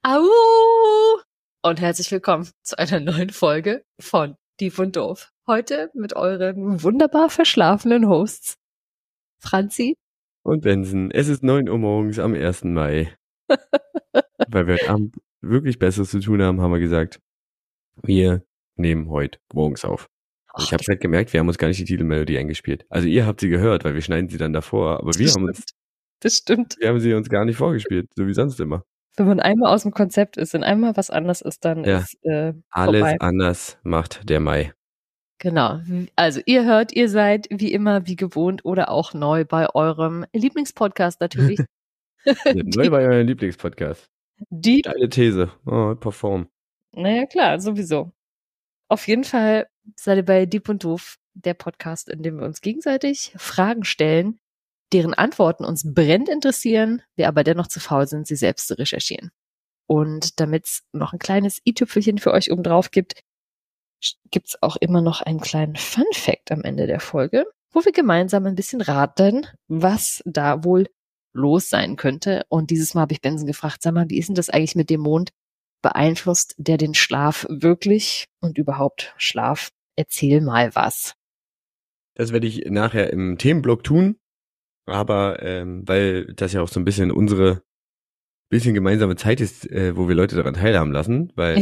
Au! Und herzlich willkommen zu einer neuen Folge von Dief und Doof. Heute mit euren wunderbar verschlafenen Hosts Franzi und Benson. Es ist 9 Uhr morgens am 1. Mai. Weil wir heute Abend wirklich Besseres zu tun haben, haben wir gesagt, wir nehmen heute morgens auf. Und ich habe halt gemerkt, wir haben uns gar nicht die Titelmelodie eingespielt. Also ihr habt sie gehört, weil wir schneiden sie dann davor, aber wir haben sie uns gar nicht vorgespielt, so wie sonst immer. Wenn man einmal aus dem Konzept ist und einmal was anderes ist, dann ist alles vorbei. anders macht der Mai. Genau. Also ihr seid wie immer, wie gewohnt oder auch neu bei eurem Lieblingspodcast natürlich. Neu bei eurem Lieblingspodcast. Steile These. Oh, perform. Naja, klar, sowieso. Auf jeden Fall seid ihr bei Dieb und Doof, der Podcast, in dem wir uns gegenseitig Fragen stellen, deren Antworten uns brennend interessieren, wir aber dennoch zu faul sind, sie selbst zu recherchieren. Und damit es noch ein kleines i-Tüpfelchen für euch obendrauf gibt, gibt's auch immer noch einen kleinen Fun-Fact am Ende der Folge, wo wir gemeinsam ein bisschen raten, was da wohl los sein könnte. Und dieses Mal habe ich Benson gefragt, sag mal, wie ist denn das eigentlich mit dem Mond? Beeinflusst der den Schlaf wirklich und überhaupt Schlaf? Erzähl mal was. Das werde ich nachher im Themenblock tun, aber weil das ja auch so ein bisschen unsere bisschen gemeinsame Zeit ist, wo wir Leute daran teilhaben lassen, weil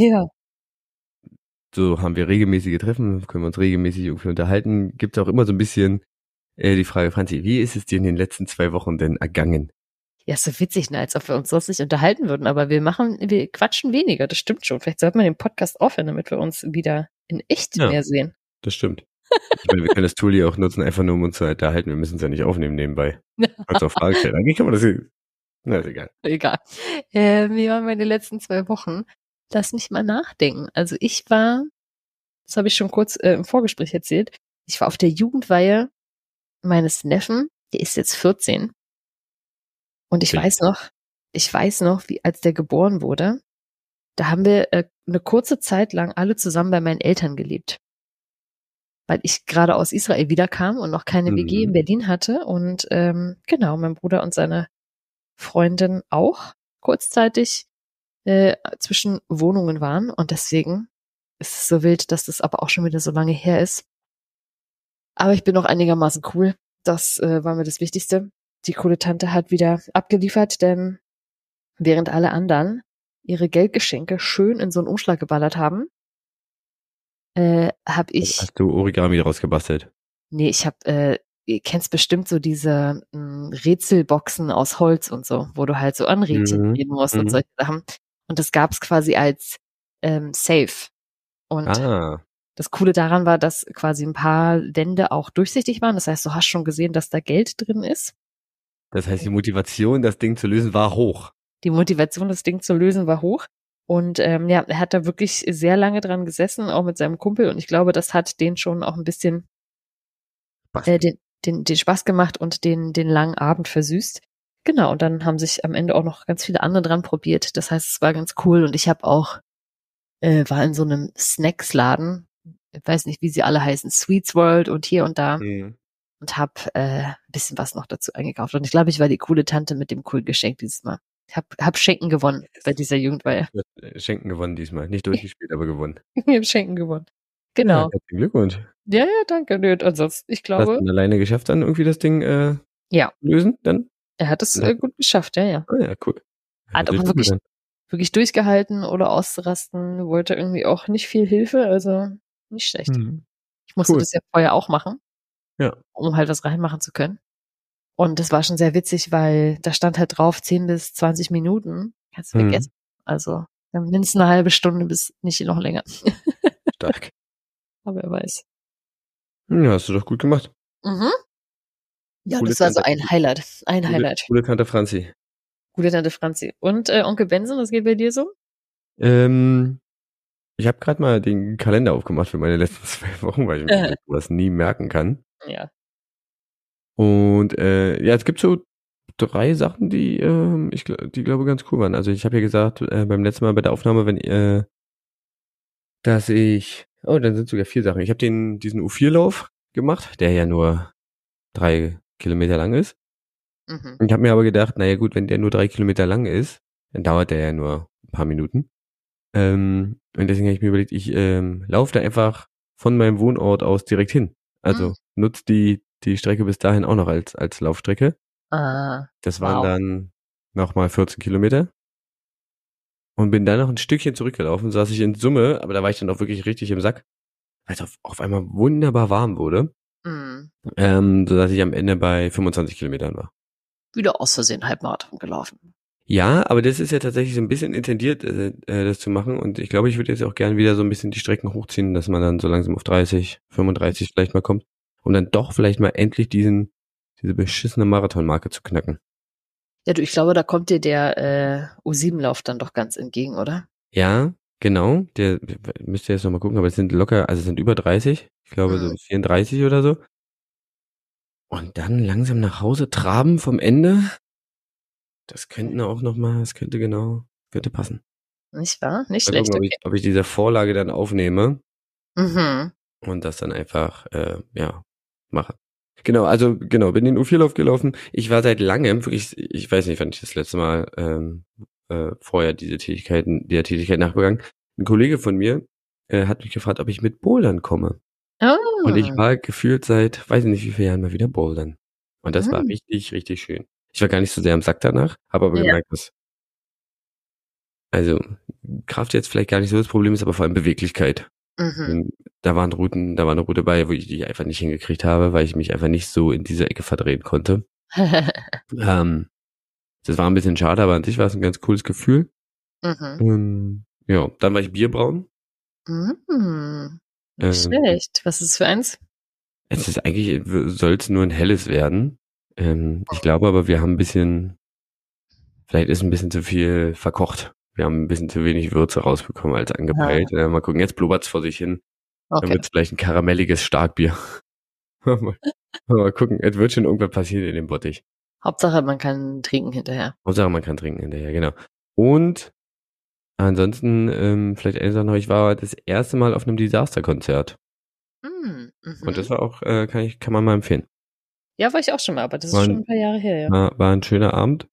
so haben wir regelmäßige Treffen, können wir uns regelmäßig irgendwie unterhalten. Gibt es auch immer so ein bisschen die Frage, Franzi, wie ist es dir in den letzten 2 Wochen denn ergangen? Ja, ist so witzig, ne? Als ob wir uns sonst nicht unterhalten würden, aber wir quatschen weniger, das stimmt schon. Vielleicht sollte man den Podcast aufhören, damit wir uns wieder in echt mehr sehen. Das stimmt. Ich meine, wir können das Tool hier auch nutzen, einfach nur um uns zu unterhalten. Wir müssen es ja nicht aufnehmen nebenbei. Kannst auch Fragen stellen. Eigentlich kann man das hier. Na, ist egal. Egal. Wie waren meine letzten 2 Wochen? Lass mich mal nachdenken. Also ich war, das habe ich schon kurz im Vorgespräch erzählt, ich war auf der Jugendweihe meines Neffen, der ist jetzt 14. Und ich weiß noch, wie als der geboren wurde, da haben wir eine kurze Zeit lang alle zusammen bei meinen Eltern gelebt. Weil ich gerade aus Israel wiederkam und noch keine WG in Berlin hatte. Und genau, mein Bruder und seine Freundin auch kurzzeitig zwischen Wohnungen waren. Und deswegen ist es so wild, dass das aber auch schon wieder so lange her ist. Aber ich bin noch einigermaßen cool. Das war mir das Wichtigste. Die coole Tante hat wieder abgeliefert, denn während alle anderen ihre Geldgeschenke schön in so einen Umschlag geballert haben, habe ich... Hast du Origami rausgebastelt? Nee, ich habe, ihr kennst bestimmt so diese Rätselboxen aus Holz und so, wo du halt so an Rädchen drehen musst und solche Sachen. Und das gab's quasi als Safe. Und das Coole daran war, dass quasi ein paar Wände auch durchsichtig waren. Das heißt, du hast schon gesehen, dass da Geld drin ist. Das heißt, die Motivation, das Ding zu lösen, war hoch. Die Motivation, das Ding zu lösen, war hoch. Und ja, er hat da wirklich sehr lange dran gesessen, auch mit seinem Kumpel. Und ich glaube, das hat den schon auch ein bisschen den Spaß gemacht und den langen Abend versüßt. Genau, und dann haben sich am Ende auch noch ganz viele andere dran probiert. Das heißt, es war ganz cool. Und ich habe auch, war in so einem Snacksladen, ich weiß nicht, wie sie alle heißen, Sweets World und hier und da. Und habe ein bisschen was noch dazu eingekauft. Und ich glaube, ich war die coole Tante mit dem coolen Geschenk dieses Mal. Ich hab Schenken gewonnen bei dieser Jugendweihe. Schenken gewonnen diesmal. Nicht durchgespielt, aber gewonnen. Ich habe Schenken gewonnen. Genau. Ja, herzlichen Glückwunsch. Ja, danke. Nö, ansonsten, ich glaube... Hast du alleine geschafft, dann irgendwie das Ding lösen? Dann? Er hat es gut geschafft, ja. Ah ja, cool. Hat aber wirklich durchgehalten oder auszurasten, wollte irgendwie auch nicht viel Hilfe, also nicht schlecht. Ich musste das ja vorher auch machen, um halt was reinmachen zu können. Und das war schon sehr witzig, weil da stand halt drauf 10 bis 20 Minuten. Kannst du vergessen. Also mindestens eine halbe Stunde bis nicht noch länger. Stark. Aber wer weiß. Ja, hast du doch gut gemacht. Ja, coole das war Tante. So ein Highlight. Highlight. Coole Tante Franzi. Gute Tante Franzi. Und Onkel Benson, was geht bei dir so? Ich habe gerade mal den Kalender aufgemacht für meine letzten 2 Wochen, weil ich mir sowas nie merken kann. Ja. Und ja, es gibt so 3 Sachen, die die glaube ganz cool waren. Also ich habe ja gesagt beim letzten Mal bei der Aufnahme, dass ich, dann sind sogar 4 Sachen. Ich habe diesen U4-Lauf gemacht, der ja nur 3 Kilometer lang ist. Und ich habe mir aber gedacht, naja gut, wenn der nur 3 Kilometer lang ist, dann dauert der ja nur paar Minuten. Und deswegen habe ich mir überlegt, ich laufe da einfach von meinem Wohnort aus direkt hin. Also nutze die Strecke bis dahin auch noch als Laufstrecke. Das waren dann nochmal 14 Kilometer. Und bin dann noch ein Stückchen zurückgelaufen, saß ich in Summe, aber da war ich dann auch wirklich richtig im Sack, weil es auf einmal wunderbar warm wurde. Sodass ich am Ende bei 25 Kilometern war. Wieder aus Versehen Halbmarathon gelaufen. Ja, aber das ist ja tatsächlich so ein bisschen intendiert, das zu machen. Und ich glaube, ich würde jetzt auch gerne wieder so ein bisschen die Strecken hochziehen, dass man dann so langsam auf 30, 35 vielleicht mal kommt, um dann doch vielleicht mal endlich diese beschissene Marathonmarke zu knacken. Ja, du, ich glaube, da kommt dir der U7-Lauf dann doch ganz entgegen, oder? Ja, genau. Der müsst ihr jetzt noch mal gucken, aber es sind locker, also es sind über 30. Ich glaube so 34 oder so. Und dann langsam nach Hause traben vom Ende. Das könnte passen. Nicht wahr? Nicht Mal schlecht. gucken, ob ich diese Vorlage dann aufnehme. Mhm. Und das dann einfach, mache. Bin den U4-Lauf gelaufen. Ich war seit langem, wirklich, ich weiß nicht, wann ich das letzte Mal vorher der Tätigkeit nachgegangen. Ein Kollege von mir hat mich gefragt, ob ich mit Bouldern komme. Oh. Und ich war gefühlt seit, weiß ich nicht wie vielen Jahren mal wieder Bouldern. Und das war richtig, richtig schön. Ich war gar nicht so sehr am Sack danach, habe aber gemerkt, dass Kraft jetzt vielleicht gar nicht so das Problem ist, aber vor allem Beweglichkeit. Da war eine Route bei, wo ich die einfach nicht hingekriegt habe, weil ich mich einfach nicht so in diese Ecke verdrehen konnte. Das war ein bisschen schade, aber an sich war es ein ganz cooles Gefühl. Dann war ich Bierbrauen. Nicht schlecht. Was ist es für eins? Es ist eigentlich, soll es nur ein helles werden. Ich glaube aber, wir haben vielleicht ist ein bisschen zu viel verkocht. Wir haben ein bisschen zu wenig Würze rausbekommen als angepeilt. Mal gucken, jetzt blubbert's vor sich hin. Okay. Dann wird's vielleicht ein karamelliges Starkbier. Mal gucken, es wird schon irgendwas passieren in dem Bottich. Hauptsache, man kann trinken hinterher. Genau. Und ansonsten, vielleicht eine Sache noch, ich war das erste Mal auf einem Disaster-Konzert. Und das war auch, kann man mal empfehlen. Ja, war ich auch schon mal, aber das ist schon ein paar Jahre her, ja. War ein schöner Abend.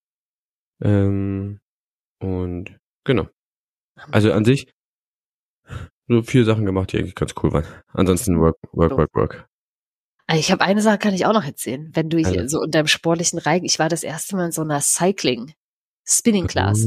Und genau. Also an sich so 4 Sachen gemacht, die eigentlich ganz cool waren. Ansonsten work. Ich habe eine Sache, kann ich auch noch erzählen. Wenn du so in deinem sportlichen Reigen, ich war das erste Mal in so einer Spinning Class.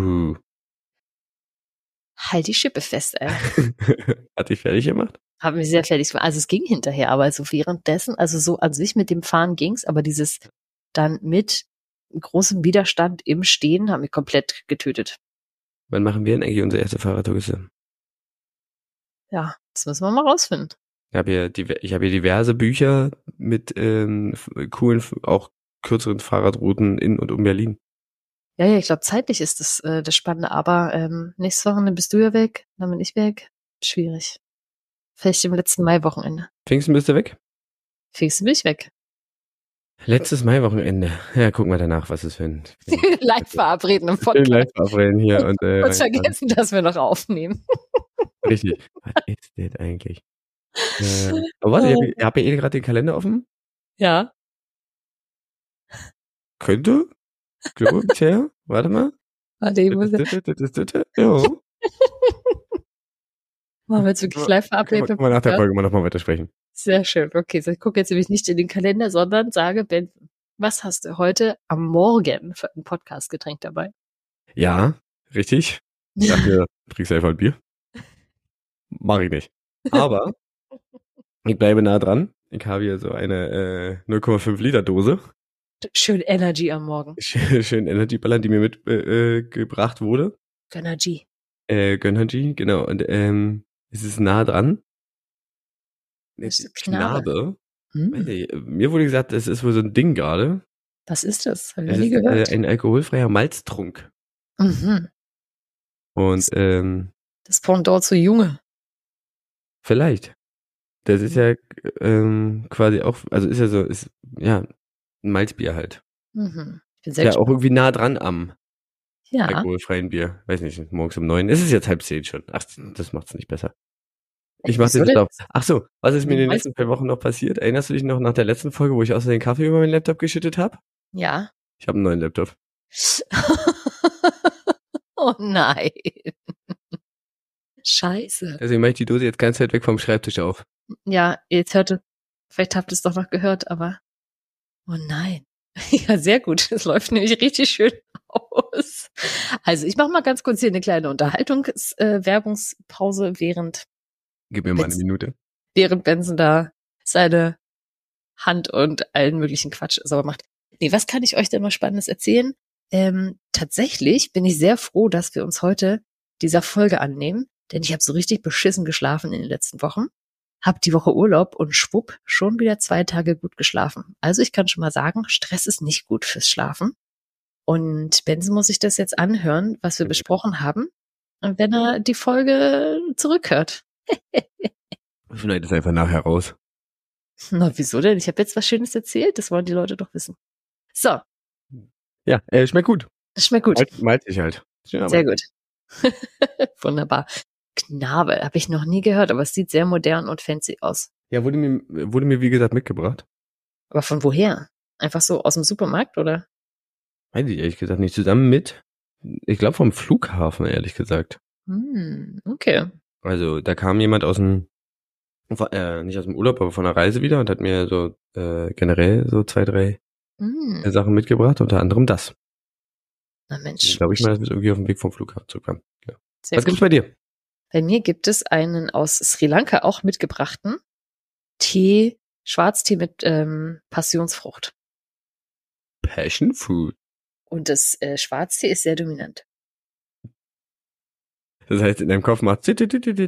Halt die Schippe fest, ey. Hat dich fertig gemacht? Hat mich sehr fertig gemacht. Also es ging hinterher, aber so währenddessen, also so an sich mit dem Fahren ging's, aber dieses dann mit großem Widerstand im Stehen hat mich komplett getötet. Wann machen wir denn eigentlich unsere erste Fahrradtour zusammen? Ja, das müssen wir mal rausfinden. Ich habe hier diverse Bücher mit coolen, auch kürzeren Fahrradrouten in und um Berlin. Ja, ich glaube, zeitlich ist das Spannende, aber nächstes Wochenende bist du ja weg, dann bin ich weg. Schwierig. Vielleicht im letzten Maiwochenende. Pfingsten bist du weg? Pfingsten bin ich weg. Letztes Maiwochenende. Ja, gucken wir danach, was es für ein Live verabreden im Podcast. Live verabreden hier. Und kurz vergessen, dass wir noch aufnehmen. Richtig. Was ist das eigentlich? Aber warte, ihr habt ja gerade den Kalender offen? Ja. Könnte? Glaube bisher. Warte mal. Warte, ich muss ja. Machen wir jetzt wirklich live verabredet? Können wir nach der Folge mal nochmal weitersprechen. Sehr schön. Okay, so ich gucke jetzt nämlich nicht in den Kalender, sondern sage, Ben, was hast du heute am Morgen für ein Podcastgetränk dabei? Ja, richtig. Ich dachte, du trinkst einfach ein Bier. Mach ich nicht. Aber ich bleibe nah dran. Ich habe hier so eine 0,5 Liter Dose. Schön Energy am Morgen. Schön Energy-Ballern, die mir mitgebracht wurde. Gönnergy, genau. Und es ist nah dran. Knabe. Mir wurde gesagt, es ist wohl so ein Ding gerade. Was ist das? Hab ich Es nie gehört. ist ein alkoholfreier Malztrunk. Und das Pendant zu Junge. Vielleicht. Das ist ja quasi auch, also ist ja so, ein Malzbier halt. Ich bin ist ja auch irgendwie nah dran am ja. alkoholfreien Bier. Weiß nicht, morgens um 9. Es ist jetzt 9:30 schon. Ach, das macht's nicht besser. Ich mach den Stopp. Ach so, was ist mir in den letzten 2 Wochen noch passiert? Erinnerst du dich noch nach der letzten Folge, wo ich außer den Kaffee über meinen Laptop geschüttet habe? Ja. Ich habe einen neuen Laptop. Oh nein. Scheiße. Deswegen mache ich die Dose jetzt ganz weit weg vom Schreibtisch auf. Ja, jetzt vielleicht habt ihr es doch noch gehört, aber oh nein. Ja, sehr gut. Es läuft nämlich richtig schön aus. Also ich mache mal ganz kurz hier eine kleine Werbungspause, Gib mir mal eine Minute. Während Benson da seine Hand und allen möglichen Quatsch sauber macht. Nee, was kann ich euch denn mal Spannendes erzählen? Tatsächlich bin ich sehr froh, dass wir uns heute dieser Folge annehmen, denn ich habe so richtig beschissen geschlafen in den letzten Wochen. Hab die Woche Urlaub und schwupp, schon wieder 2 Tage gut geschlafen. Also ich kann schon mal sagen, Stress ist nicht gut fürs Schlafen. Und Benson muss sich das jetzt anhören, was wir besprochen haben, wenn er die Folge zurückhört. Ich schneide das einfach nachher raus. Na, wieso denn? Ich habe jetzt was Schönes erzählt, das wollen die Leute doch wissen. So. Ja, schmeckt gut. Schmeckt gut. Malzig halt. Sehr gut. Wunderbar. Knabel, habe ich noch nie gehört, aber es sieht sehr modern und fancy aus. Ja, wurde mir wie gesagt mitgebracht. Aber von woher? Einfach so aus dem Supermarkt, oder? Weiß ich ehrlich gesagt nicht. Zusammen mit, ich glaube vom Flughafen, ehrlich gesagt. Okay. Also da kam jemand nicht aus dem Urlaub, aber von der Reise wieder und hat mir so generell so 2, 3 Sachen mitgebracht, unter anderem das. Na Mensch. Glaube ich mal, dass wir irgendwie auf dem Weg vom Flughafen zurückkamen. Ja. Was gibt's bei dir? Bei mir gibt es einen aus Sri Lanka auch mitgebrachten Tee, Schwarztee mit Passionsfrucht. Passion Fruit. Und das Schwarztee ist sehr dominant. Das heißt, in deinem Kopf macht Nö,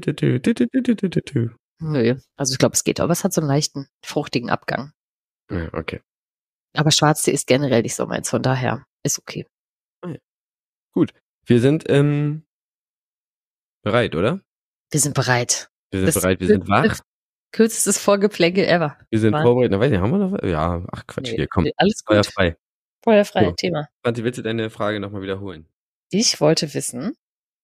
also ich glaube, es geht, aber es hat so einen leichten, fruchtigen Abgang. Ja, okay. Aber Schwarztee ist generell nicht so meins, von daher ist okay. Gut, wir sind bereit, oder? Wir sind bereit. Wir sind wach. Kürzestes Vorgeplänkel ever. Wir sind vorbereitet. Na, weiß nicht, haben wir noch? Ja, ach Quatsch, hier, komm. Alles gut. Feuerfrei. Feuerfrei, so. Thema. Franzi, willst du deine Frage nochmal wiederholen? Ich wollte wissen,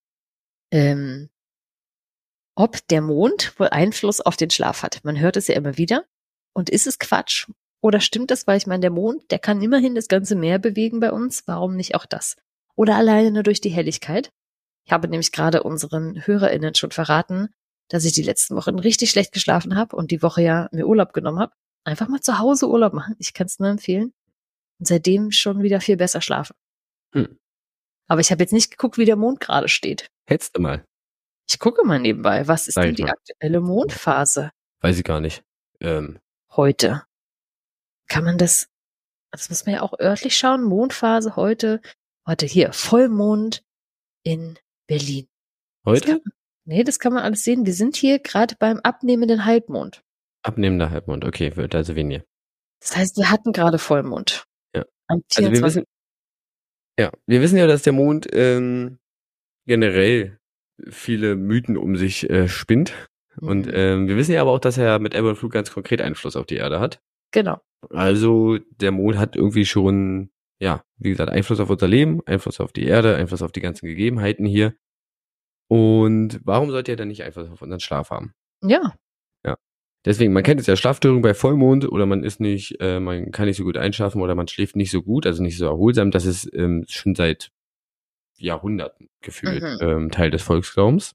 ob der Mond wohl Einfluss auf den Schlaf hat. Man hört es ja immer wieder. Und ist es Quatsch? Oder stimmt das? Weil ich meine, der Mond, der kann immerhin das ganze Meer bewegen bei uns. Warum nicht auch das? Oder alleine nur durch die Helligkeit? Ich habe nämlich gerade unseren HörerInnen schon verraten, dass ich die letzten Wochen richtig schlecht geschlafen habe und die Woche ja mir Urlaub genommen habe. Einfach mal zu Hause Urlaub machen. Ich kann es nur empfehlen. Und seitdem schon wieder viel besser schlafen. Aber ich habe jetzt nicht geguckt, wie der Mond gerade steht. Hättest du mal. Ich gucke mal nebenbei. Was ist denn die aktuelle Mondphase? Weiß ich gar nicht. Heute. Kann man das muss man ja auch örtlich schauen. Mondphase heute. Warte, hier, Vollmond in Berlin. Heute? Das kann man alles sehen. Wir sind hier gerade beim abnehmenden Halbmond. Abnehmender Halbmond, okay, wird also weniger. Das heißt, wir hatten gerade Vollmond. Ja. Also wir wissen ja, dass der Mond generell viele Mythen um sich spinnt. Und wir wissen ja aber auch, dass er mit Ebbe und Flut ganz konkret Einfluss auf die Erde hat. Genau. Also der Mond hat irgendwie schon, ja, wie gesagt, Einfluss auf unser Leben, Einfluss auf die Erde, Einfluss auf die ganzen Gegebenheiten hier. Und warum sollte er dann nicht Einfluss auf unseren Schlaf haben? Ja. Ja. Deswegen, man kennt es ja, Schlafstörungen bei Vollmond oder man kann nicht so gut einschlafen oder man schläft nicht so gut, also nicht so erholsam. Das ist schon seit Jahrhunderten gefühlt Teil des Volksglaubens.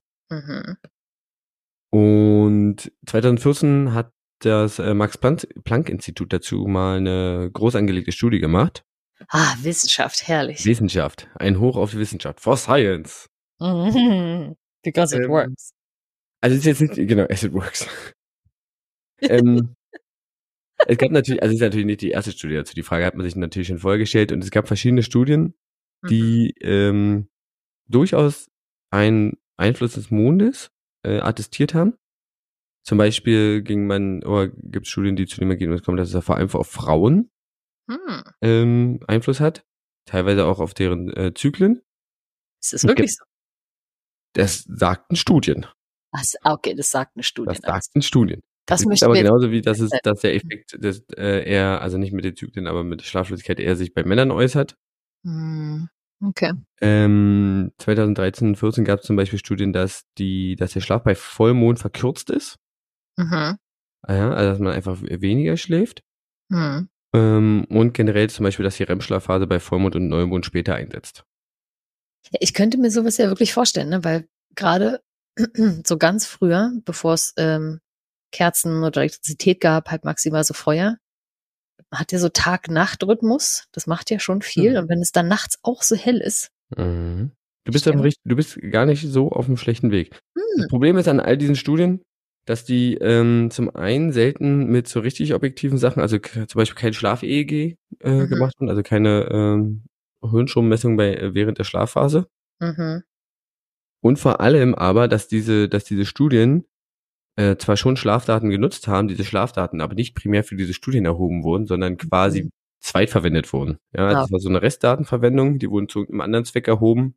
Und 2014 hat das Max-Planck-Institut dazu mal eine groß angelegte Studie gemacht. Wissenschaft, herrlich. Wissenschaft, ein Hoch auf die Wissenschaft, for science. Because it works. Also es ist jetzt nicht, genau, as it works. Es gab natürlich, also es ist natürlich nicht die erste Studie dazu, die Frage hat man sich natürlich schon vorher gestellt und es gab verschiedene Studien, die durchaus einen Einfluss des Mondes attestiert haben. Zum Beispiel gibt es Studien, die zu dem Ergebnis kommen, dass es vor allem auf Frauen Einfluss hat, teilweise auch auf deren Zyklen. Ist das wirklich so? Das sagten Studien. Okay, das sagten Studien. Das sagten Studien. Das möchte aber genauso wie dass der Effekt eher, also nicht mit den Zyklen, aber mit der Schlaflosigkeit eher sich bei Männern äußert. Okay. 2013, 14 gab es zum Beispiel Studien, dass der Schlaf bei Vollmond verkürzt ist. Also dass man einfach weniger schläft. Und generell zum Beispiel, dass die REM-Schlafphase bei Vollmond und Neumond später einsetzt. Ja, ich könnte mir sowas ja wirklich vorstellen, ne? Weil gerade so ganz früher, bevor es Kerzen oder Elektrizität gab, halt maximal so Feuer, hat ja so Tag-Nacht-Rhythmus. Das macht ja schon viel. Und wenn es dann nachts auch so hell ist. Mhm. Du Stimmt. bist gar nicht so auf dem schlechten Weg. Das Hm. Problem ist an all diesen Studien, dass die zum einen selten mit so richtig objektiven Sachen, also zum Beispiel kein Schlaf-EEG gemacht haben, also keine Hirnstrommessung während der Schlafphase. Mhm. Und vor allem aber, dass diese Studien zwar schon Schlafdaten genutzt haben, diese Schlafdaten aber nicht primär für diese Studien erhoben wurden, sondern quasi zweitverwendet wurden. Ja, Ah. das war so eine Restdatenverwendung, die wurden zu einem anderen Zweck erhoben.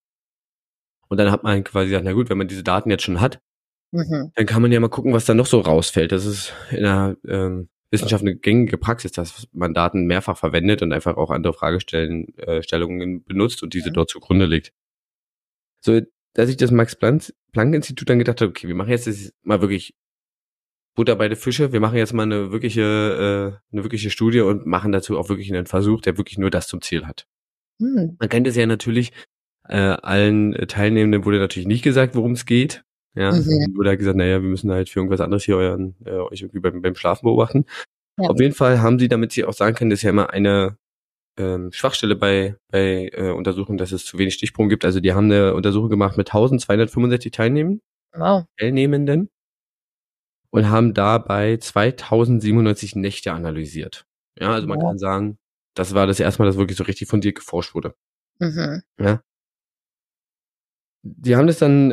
Und dann hat man quasi gesagt, na gut, wenn man diese Daten jetzt schon hat, dann kann man ja mal gucken, was da noch so rausfällt. Das ist in der Wissenschaft eine gängige Praxis, dass man Daten mehrfach verwendet und einfach auch andere Stellungen benutzt und diese dort zugrunde legt. So, dass ich das Max-Planck-Institut dann gedacht habe, okay, wir machen jetzt das mal wirklich Butter bei den Fische, wir machen jetzt mal eine wirkliche Studie und machen dazu auch wirklich einen Versuch, der wirklich nur das zum Ziel hat. Man kennt es ja natürlich, allen Teilnehmenden wurde natürlich nicht gesagt, worum es geht. Ja, wurde halt gesagt, naja, wir müssen halt für irgendwas anderes hier euch irgendwie beim Schlafen beobachten. Ja. Auf jeden Fall haben sie, damit sie auch sagen können, das ist ja immer eine Schwachstelle bei Untersuchungen, dass es zu wenig Stichproben gibt. Also die haben eine Untersuchung gemacht mit 1265 Teilnehmenden und haben dabei 2097 Nächte analysiert. Ja, also man kann sagen, das war das erste Mal, dass wirklich so richtig fundiert geforscht wurde. Ja. Die haben das dann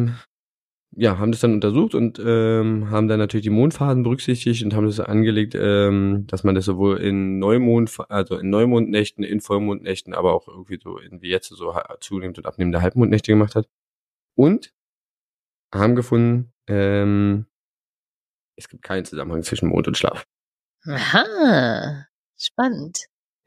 untersucht und haben dann natürlich die Mondphasen berücksichtigt und haben das angelegt, dass man das sowohl in Neumondnächten, in Vollmondnächten, aber auch irgendwie so wie jetzt so zunehmend und abnehmende Halbmondnächte gemacht hat. Und haben gefunden, es gibt keinen Zusammenhang zwischen Mond und Schlaf. Aha, spannend.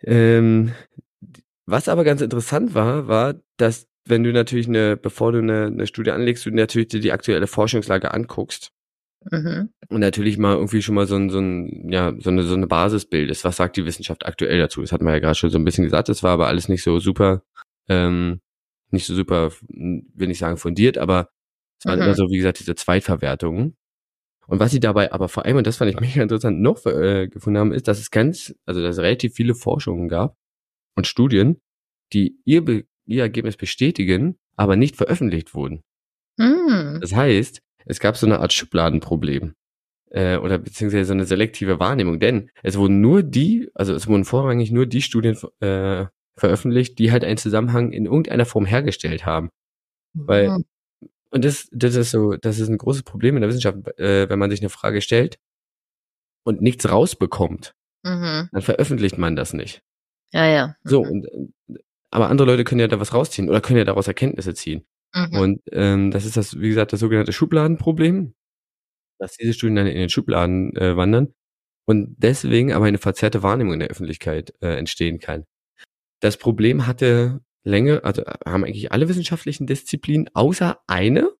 Was aber ganz interessant war, dass wenn du natürlich bevor du eine Studie anlegst, du natürlich dir die aktuelle Forschungslage anguckst und natürlich mal irgendwie schon mal so eine Basis bildest. Was sagt die Wissenschaft aktuell dazu? Das hat man ja gerade schon so ein bisschen gesagt. Das war aber alles nicht so super, will nicht sagen fundiert, aber es waren immer so, wie gesagt, diese Zweitverwertungen. Und was sie dabei aber vor allem, und das fand ich mega interessant, noch gefunden haben, ist, dass dass es relativ viele Forschungen gab und Studien, die ihr Ergebnis bestätigen, aber nicht veröffentlicht wurden. Das heißt, es gab so eine Art Schubladenproblem oder beziehungsweise so eine selektive Wahrnehmung, denn es wurden vorrangig nur die Studien veröffentlicht, die halt einen Zusammenhang in irgendeiner Form hergestellt haben. Und das ist ein großes Problem in der Wissenschaft, wenn man sich eine Frage stellt und nichts rausbekommt, dann veröffentlicht man das nicht. Ja. So, aber andere Leute können ja da was rausziehen oder können ja daraus Erkenntnisse ziehen. Und das ist wie gesagt, das sogenannte Schubladenproblem, dass diese Studien dann in den Schubladen wandern und deswegen aber eine verzerrte Wahrnehmung in der Öffentlichkeit entstehen kann. Das Problem hatte also haben eigentlich alle wissenschaftlichen Disziplinen außer eine.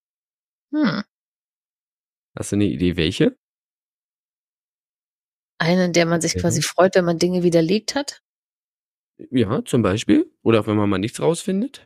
Hast du eine Idee, welche? Eine, in der man sich quasi freut, wenn man Dinge widerlegt hat? Ja, zum Beispiel. Oder auch wenn man mal nichts rausfindet.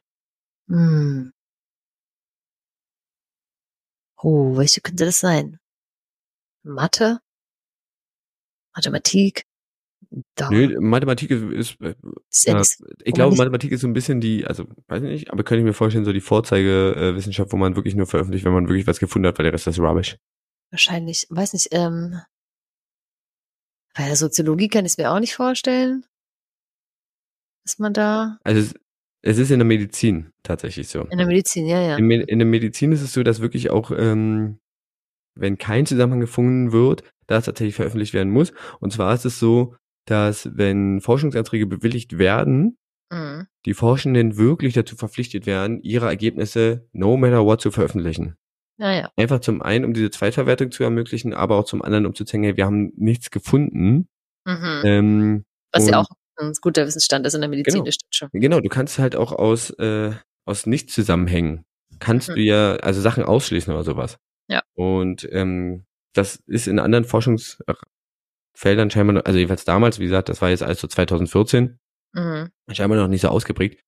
Oh, welche könnte das sein? Mathe? Mathematik? Nö, Mathematik ist ich glaube, Mathematik ist so ein bisschen weiß ich nicht, aber könnte ich mir vorstellen, so die Vorzeigewissenschaft, wo man wirklich nur veröffentlicht, wenn man wirklich was gefunden hat, weil der Rest ist Rubbish. Wahrscheinlich, weiß nicht, bei der Soziologie kann ich es mir auch nicht vorstellen, dass man da... Also es ist in der Medizin tatsächlich so. In der Medizin, ja. In der Medizin ist es so, dass wirklich auch, wenn kein Zusammenhang gefunden wird, da es tatsächlich veröffentlicht werden muss. Und zwar ist es so, dass wenn Forschungsanträge bewilligt werden, die Forschenden wirklich dazu verpflichtet werden, ihre Ergebnisse no matter what zu veröffentlichen. Ja. Einfach zum einen, um diese Zweitverwertung zu ermöglichen, aber auch zum anderen, um zu zeigen, hey, wir haben nichts gefunden. Was ja auch ein guter Wissensstand ist in der Medizin, das stimmt schon. Genau, du kannst halt auch aus Nicht-Zusammenhängen, kannst du ja also Sachen ausschließen oder sowas. Ja. Und das ist in anderen Forschungsfeldern scheinbar, also jedenfalls damals, wie gesagt, das war jetzt alles so 2014, scheinbar noch nicht so ausgeprägt.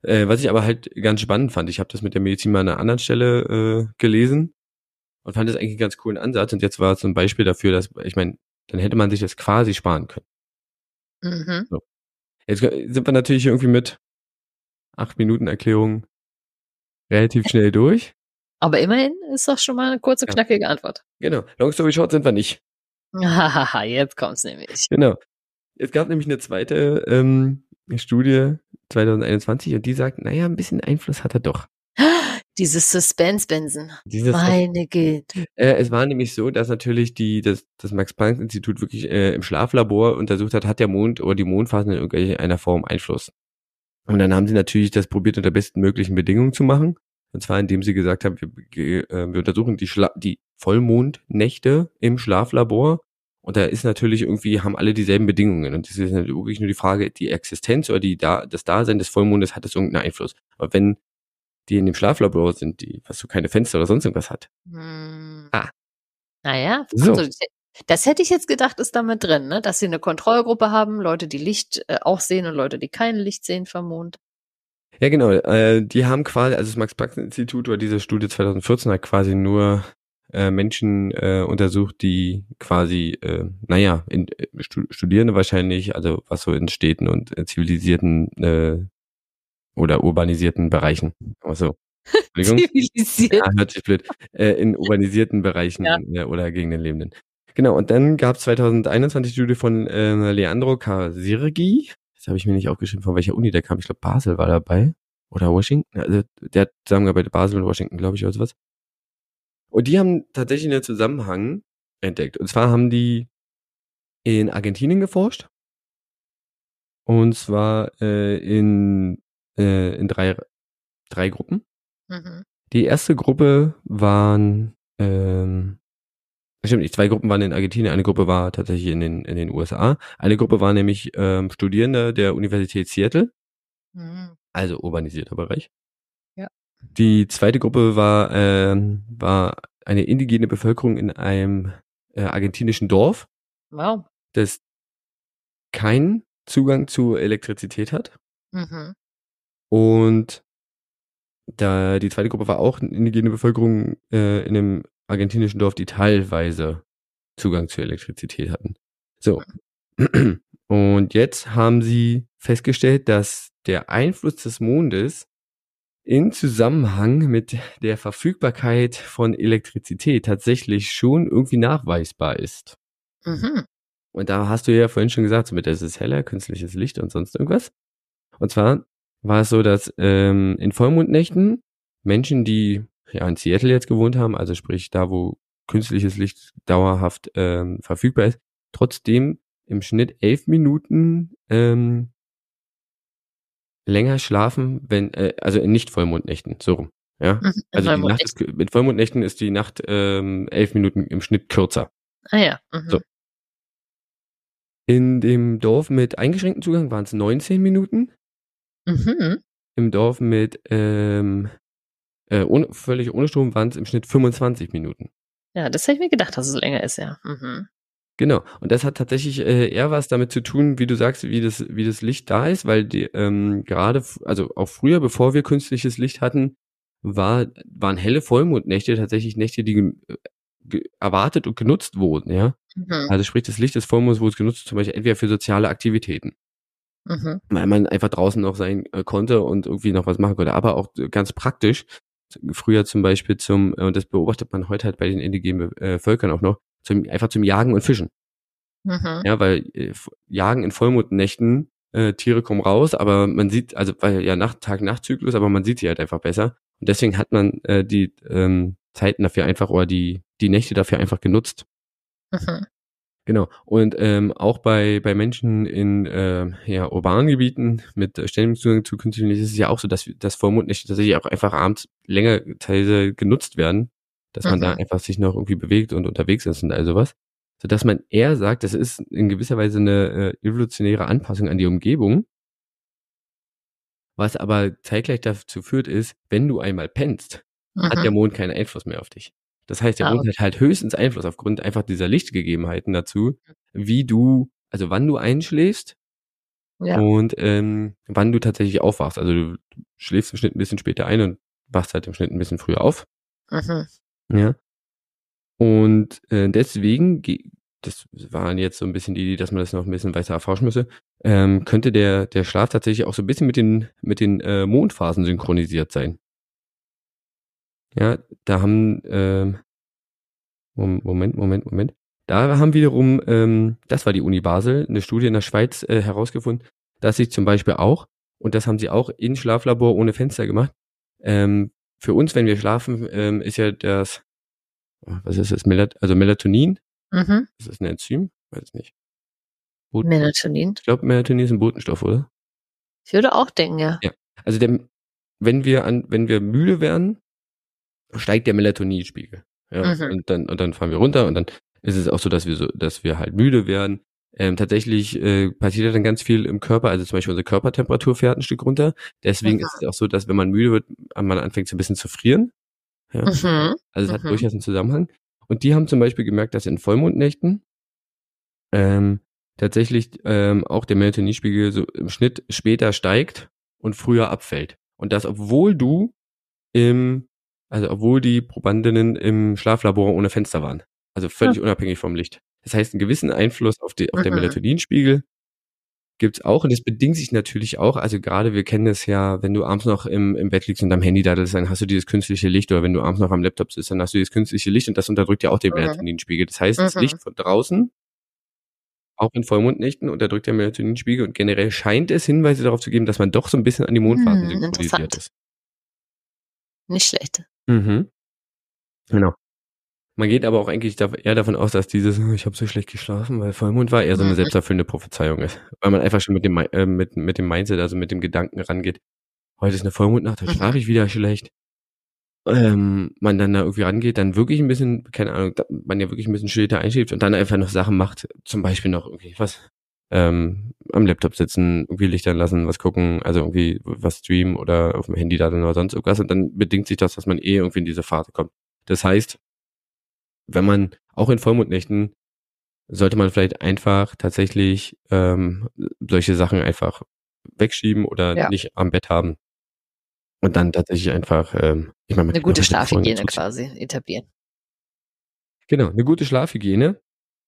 Was ich aber halt ganz spannend fand, ich habe das mit der Medizin mal an einer anderen Stelle gelesen und fand das eigentlich einen ganz coolen Ansatz. Und jetzt war es so ein Beispiel dafür, dass, ich meine, dann hätte man sich das quasi sparen können. Mhm. So. Jetzt sind wir natürlich irgendwie mit 8 Minuten Erklärung relativ schnell durch. Aber immerhin ist doch schon mal eine kurze, knackige Antwort. Genau. Long story short sind wir nicht. Hahaha, jetzt kommt's nämlich. Genau. Es gab nämlich eine zweite Studie 2021 und die sagt, naja, ein bisschen Einfluss hat er doch. Dieses Suspense-Bensen. Meine Güte. Es war nämlich so, dass natürlich das Max-Planck-Institut wirklich im Schlaflabor untersucht hat der Mond oder die Mondphasen in irgendeiner Form Einfluss. Und dann haben sie natürlich das probiert, unter besten möglichen Bedingungen zu machen. Und zwar, indem sie gesagt haben, wir untersuchen die Vollmondnächte im Schlaflabor. Und da ist natürlich irgendwie, haben alle dieselben Bedingungen. Und das ist wirklich nur die Frage, die Existenz oder das Dasein des Vollmondes, hat das irgendeinen Einfluss? Aber wenn die in dem Schlaflabor sind, was so keine Fenster oder sonst irgendwas hat. Naja, So. also, das hätte ich jetzt gedacht, ist damit drin, ne? Dass sie eine Kontrollgruppe haben, Leute, die Licht auch sehen und Leute, die kein Licht sehen vom Mond. Ja, genau. Die haben quasi, also das Max-Planck-Institut oder diese Studie 2014 hat quasi nur Menschen untersucht, die quasi, Studierende wahrscheinlich, also was so in Städten und zivilisierten oder urbanisierten Bereichen. Also, Entschuldigung. Zivilisiert. Ja, hört sich blöd. In urbanisierten Bereichen oder gegen den Lebenden. Genau, und dann gab es 2021 die Studie von Leandro Casirghi. Das habe ich mir nicht aufgeschrieben, von welcher Uni der kam. Ich glaube, Basel war dabei. Oder Washington. Also, der hat zusammengearbeitet, Basel und Washington, glaube ich, oder sowas. Und die haben tatsächlich einen Zusammenhang entdeckt. Und zwar haben die in Argentinien geforscht. Und zwar in drei Gruppen. Mhm. Die erste Gruppe waren, stimmt nicht, 2 Gruppen waren in Argentinien, eine Gruppe war tatsächlich in den USA. Eine Gruppe war nämlich Studierende der Universität Seattle, also urbanisierter Bereich. Ja. Die zweite Gruppe war eine indigene Bevölkerung in einem argentinischen Dorf, Wow. das keinen Zugang zu Elektrizität hat. Mhm. Und die zweite Gruppe war auch eine indigene Bevölkerung in einem argentinischen Dorf, die teilweise Zugang zur Elektrizität hatten. So. Und jetzt haben sie festgestellt, dass der Einfluss des Mondes in Zusammenhang mit der Verfügbarkeit von Elektrizität tatsächlich schon irgendwie nachweisbar ist. Mhm. Und da hast du ja vorhin schon gesagt, so es ist heller, künstliches Licht und sonst irgendwas. Und zwar war es so, dass in Vollmondnächten Menschen, die ja in Seattle jetzt gewohnt haben, also sprich da, wo künstliches Licht dauerhaft verfügbar ist, trotzdem im Schnitt 11 Minuten länger schlafen, wenn also in Nicht-Vollmondnächten, so rum. Ja? Also die Nacht ist, mit Vollmondnächten ist die Nacht 11 Minuten im Schnitt kürzer. Ah ja. Mhm. So. In dem Dorf mit eingeschränktem Zugang waren es 19 Minuten. Mhm. Im Dorf mit völlig ohne Strom waren es im Schnitt 25 Minuten. Ja, das hätte ich mir gedacht, dass es länger ist, ja. Mhm. Genau. Und das hat tatsächlich eher was damit zu tun, wie du sagst, wie das Licht da ist, weil die gerade, also auch früher, bevor wir künstliches Licht hatten, waren helle Vollmondnächte tatsächlich Nächte, die erwartet und genutzt wurden, ja. Mhm. Also sprich, das Licht des Vollmonds wurde genutzt, zum Beispiel entweder für soziale Aktivitäten. Mhm. Weil man einfach draußen noch sein konnte und irgendwie noch was machen konnte. Aber auch ganz praktisch, früher zum Beispiel und das beobachtet man heute halt bei den indigenen Völkern auch noch, einfach zum Jagen und Fischen. Mhm. Ja, weil Jagen in Vollmondnächten, Tiere kommen raus, aber man sieht, also weil ja Tag-Nacht-Zyklus, aber man sieht sie halt einfach besser. Und deswegen hat man die Zeiten dafür einfach oder die Nächte dafür einfach genutzt. Mhm. Genau. Und auch bei Menschen in urbanen Gebieten mit ständigem Zugang zu künstlichem Licht ist es ja auch so, dass Vollmondnächte tatsächlich auch einfach abends länger teilweise genutzt werden, dass man da einfach sich noch irgendwie bewegt und unterwegs ist und all sowas. Sodass man eher sagt, das ist in gewisser Weise eine evolutionäre Anpassung an die Umgebung, was aber zeitgleich dazu führt ist, wenn du einmal pennst, hat der Mond keinen Einfluss mehr auf dich. Das heißt, der Mond hat halt höchstens Einfluss aufgrund einfach dieser Lichtgegebenheiten dazu, wann du einschläfst und wann du tatsächlich aufwachst. Also du schläfst im Schnitt ein bisschen später ein und wachst halt im Schnitt ein bisschen früher auf. Ja. Und deswegen, das waren jetzt so ein bisschen die Idee, dass man das noch ein bisschen weiter erforschen müsse, könnte der Schlaf tatsächlich auch so ein bisschen mit den Mondphasen synchronisiert sein. Ja, da haben Moment. Da haben wiederum, das war die Uni Basel, eine Studie in der Schweiz herausgefunden, dass sich zum Beispiel auch, und das haben sie auch in Schlaflabor ohne Fenster gemacht, für uns, wenn wir schlafen, ist ja das, was ist das, Melatonin? Das ist ein Enzym? Weiß es nicht. Melatonin? Ich glaube, Melatonin ist ein Botenstoff, oder? Ich würde auch denken, ja. Ja. Also wenn wir müde werden, steigt der Melatoninspiegel. Ja, und dann fahren wir runter und dann ist es auch so, dass wir halt müde werden. Tatsächlich passiert ja dann ganz viel im Körper, also zum Beispiel unsere Körpertemperatur fährt ein Stück runter. Deswegen ist es auch so, dass wenn man müde wird, man anfängt so ein bisschen zu frieren. Ja? Also es hat durchaus einen Zusammenhang. Und die haben zum Beispiel gemerkt, dass in Vollmondnächten tatsächlich auch der Melatoninspiegel so im Schnitt später steigt und früher abfällt. Und das, obwohl die Probandinnen im Schlaflabor ohne Fenster waren. Also völlig unabhängig vom Licht. Das heißt, einen gewissen Einfluss auf den Melatoninspiegel gibt's auch. Und das bedingt sich natürlich auch, also gerade wir kennen es ja, wenn du abends noch im Bett liegst und am Handy daddelst, dann hast du dieses künstliche Licht, oder wenn du abends noch am Laptop sitzt, dann hast du dieses künstliche Licht und das unterdrückt ja auch den Melatoninspiegel. Das heißt, das Licht von draußen, auch in Vollmondnächten, unterdrückt der Melatoninspiegel, und generell scheint es Hinweise darauf zu geben, dass man doch so ein bisschen an die Mondphasen synchronisiert ist. Nicht schlecht. Genau. Man geht aber auch eigentlich eher davon aus, dass dieses, ich habe so schlecht geschlafen, weil Vollmond war, eher so eine selbsterfüllende Prophezeiung ist. Weil man einfach schon mit dem Mindset, also mit dem Gedanken rangeht, heute ist eine Vollmondnacht, da schlafe ich wieder schlecht. Man dann da irgendwie rangeht, dann wirklich ein bisschen, keine Ahnung, man ja wirklich ein bisschen später einschläft und dann einfach noch Sachen macht, zum Beispiel noch irgendwie am Laptop sitzen, irgendwie Licht anlassen, was gucken, also irgendwie was streamen oder auf dem Handy da oder sonst irgendwas, und dann bedingt sich das, dass man irgendwie in diese Phase kommt. Das heißt, wenn man auch in Vollmondnächten, sollte man vielleicht einfach tatsächlich solche Sachen einfach wegschieben oder nicht am Bett haben und dann tatsächlich einfach eine gute Schlafhygiene quasi etablieren. Genau, eine gute Schlafhygiene.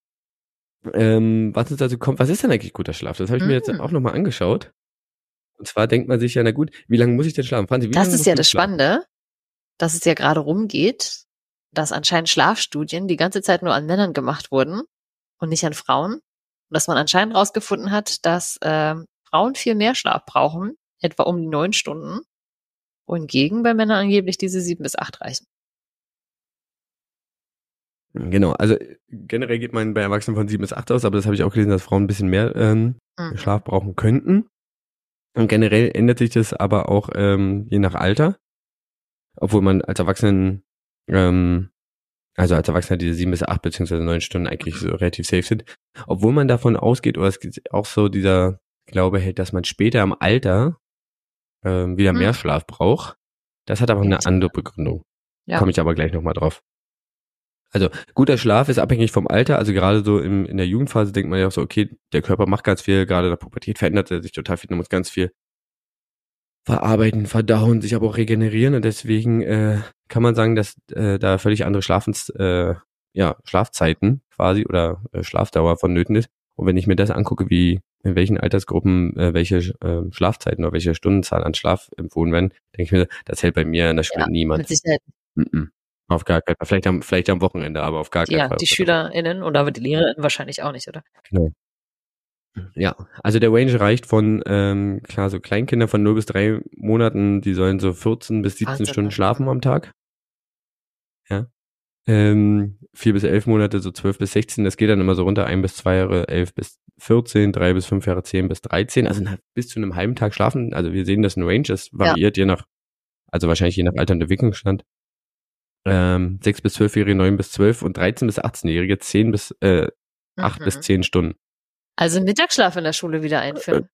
Was uns dazu kommt, was ist denn eigentlich guter Schlaf? Das habe ich mir jetzt auch nochmal angeschaut. Und zwar denkt man sich ja, na gut, wie lange muss ich denn schlafen? Franzi, das ist ja das Spannende, dass es ja gerade rumgeht, dass anscheinend Schlafstudien die ganze Zeit nur an Männern gemacht wurden und nicht an Frauen. Und dass man anscheinend rausgefunden hat, dass Frauen viel mehr Schlaf brauchen, etwa um die 9 Stunden, wohingegen bei Männern angeblich diese 7 bis 8 reichen. Genau, also generell geht man bei Erwachsenen von 7 bis 8 aus, aber das habe ich auch gelesen, dass Frauen ein bisschen mehr Schlaf brauchen könnten. Und generell ändert sich das aber auch je nach Alter, obwohl man als Erwachsener diese 7 bis 8 beziehungsweise 9 Stunden eigentlich so relativ safe sind, obwohl man davon ausgeht, oder es gibt auch so dieser Glaube hält, dass man später im Alter wieder mehr Schlaf braucht. Das hat aber eine andere Begründung. Komme ich aber gleich nochmal drauf. Also guter Schlaf ist abhängig vom Alter, also gerade so in der Jugendphase denkt man ja auch so, okay, der Körper macht ganz viel, gerade in der Pubertät verändert er sich total viel, man muss ganz viel verarbeiten, verdauen, sich aber auch regenerieren, und deswegen kann man sagen, dass da völlig andere Schlafzeiten quasi oder Schlafdauer vonnöten ist. Und wenn ich mir das angucke, wie in welchen Altersgruppen welche Schlafzeiten oder welche Stundenzahl an Schlaf empfohlen werden, denke ich mir, das hält bei mir in der Schule niemand. Mit Sicherheit. Auf gar keinen Fall. Vielleicht am Wochenende, aber auf gar keinen Fall. Ja, die SchülerInnen oder die LehrerInnen wahrscheinlich auch nicht, oder? Genau. Ja, also der Range reicht von, klar, so Kleinkinder von 0 bis 3 Monaten, die sollen so 14 bis 17 Stunden schlafen am Tag. Ja. 4 bis 11 Monate, so 12 bis 16, das geht dann immer so runter, 1 bis 2 Jahre, 11 bis 14, 3 bis 5 Jahre, 10 bis 13, also bis zu einem halben Tag schlafen. Also wir sehen, dass ein Range, das variiert wahrscheinlich je nach Alter und Entwicklungsstand. 6 bis 12-Jährige, 9 bis 12 und 13 bis 18-Jährige 8 bis 10 Stunden. Also Mittagsschlaf in der Schule wieder einführen.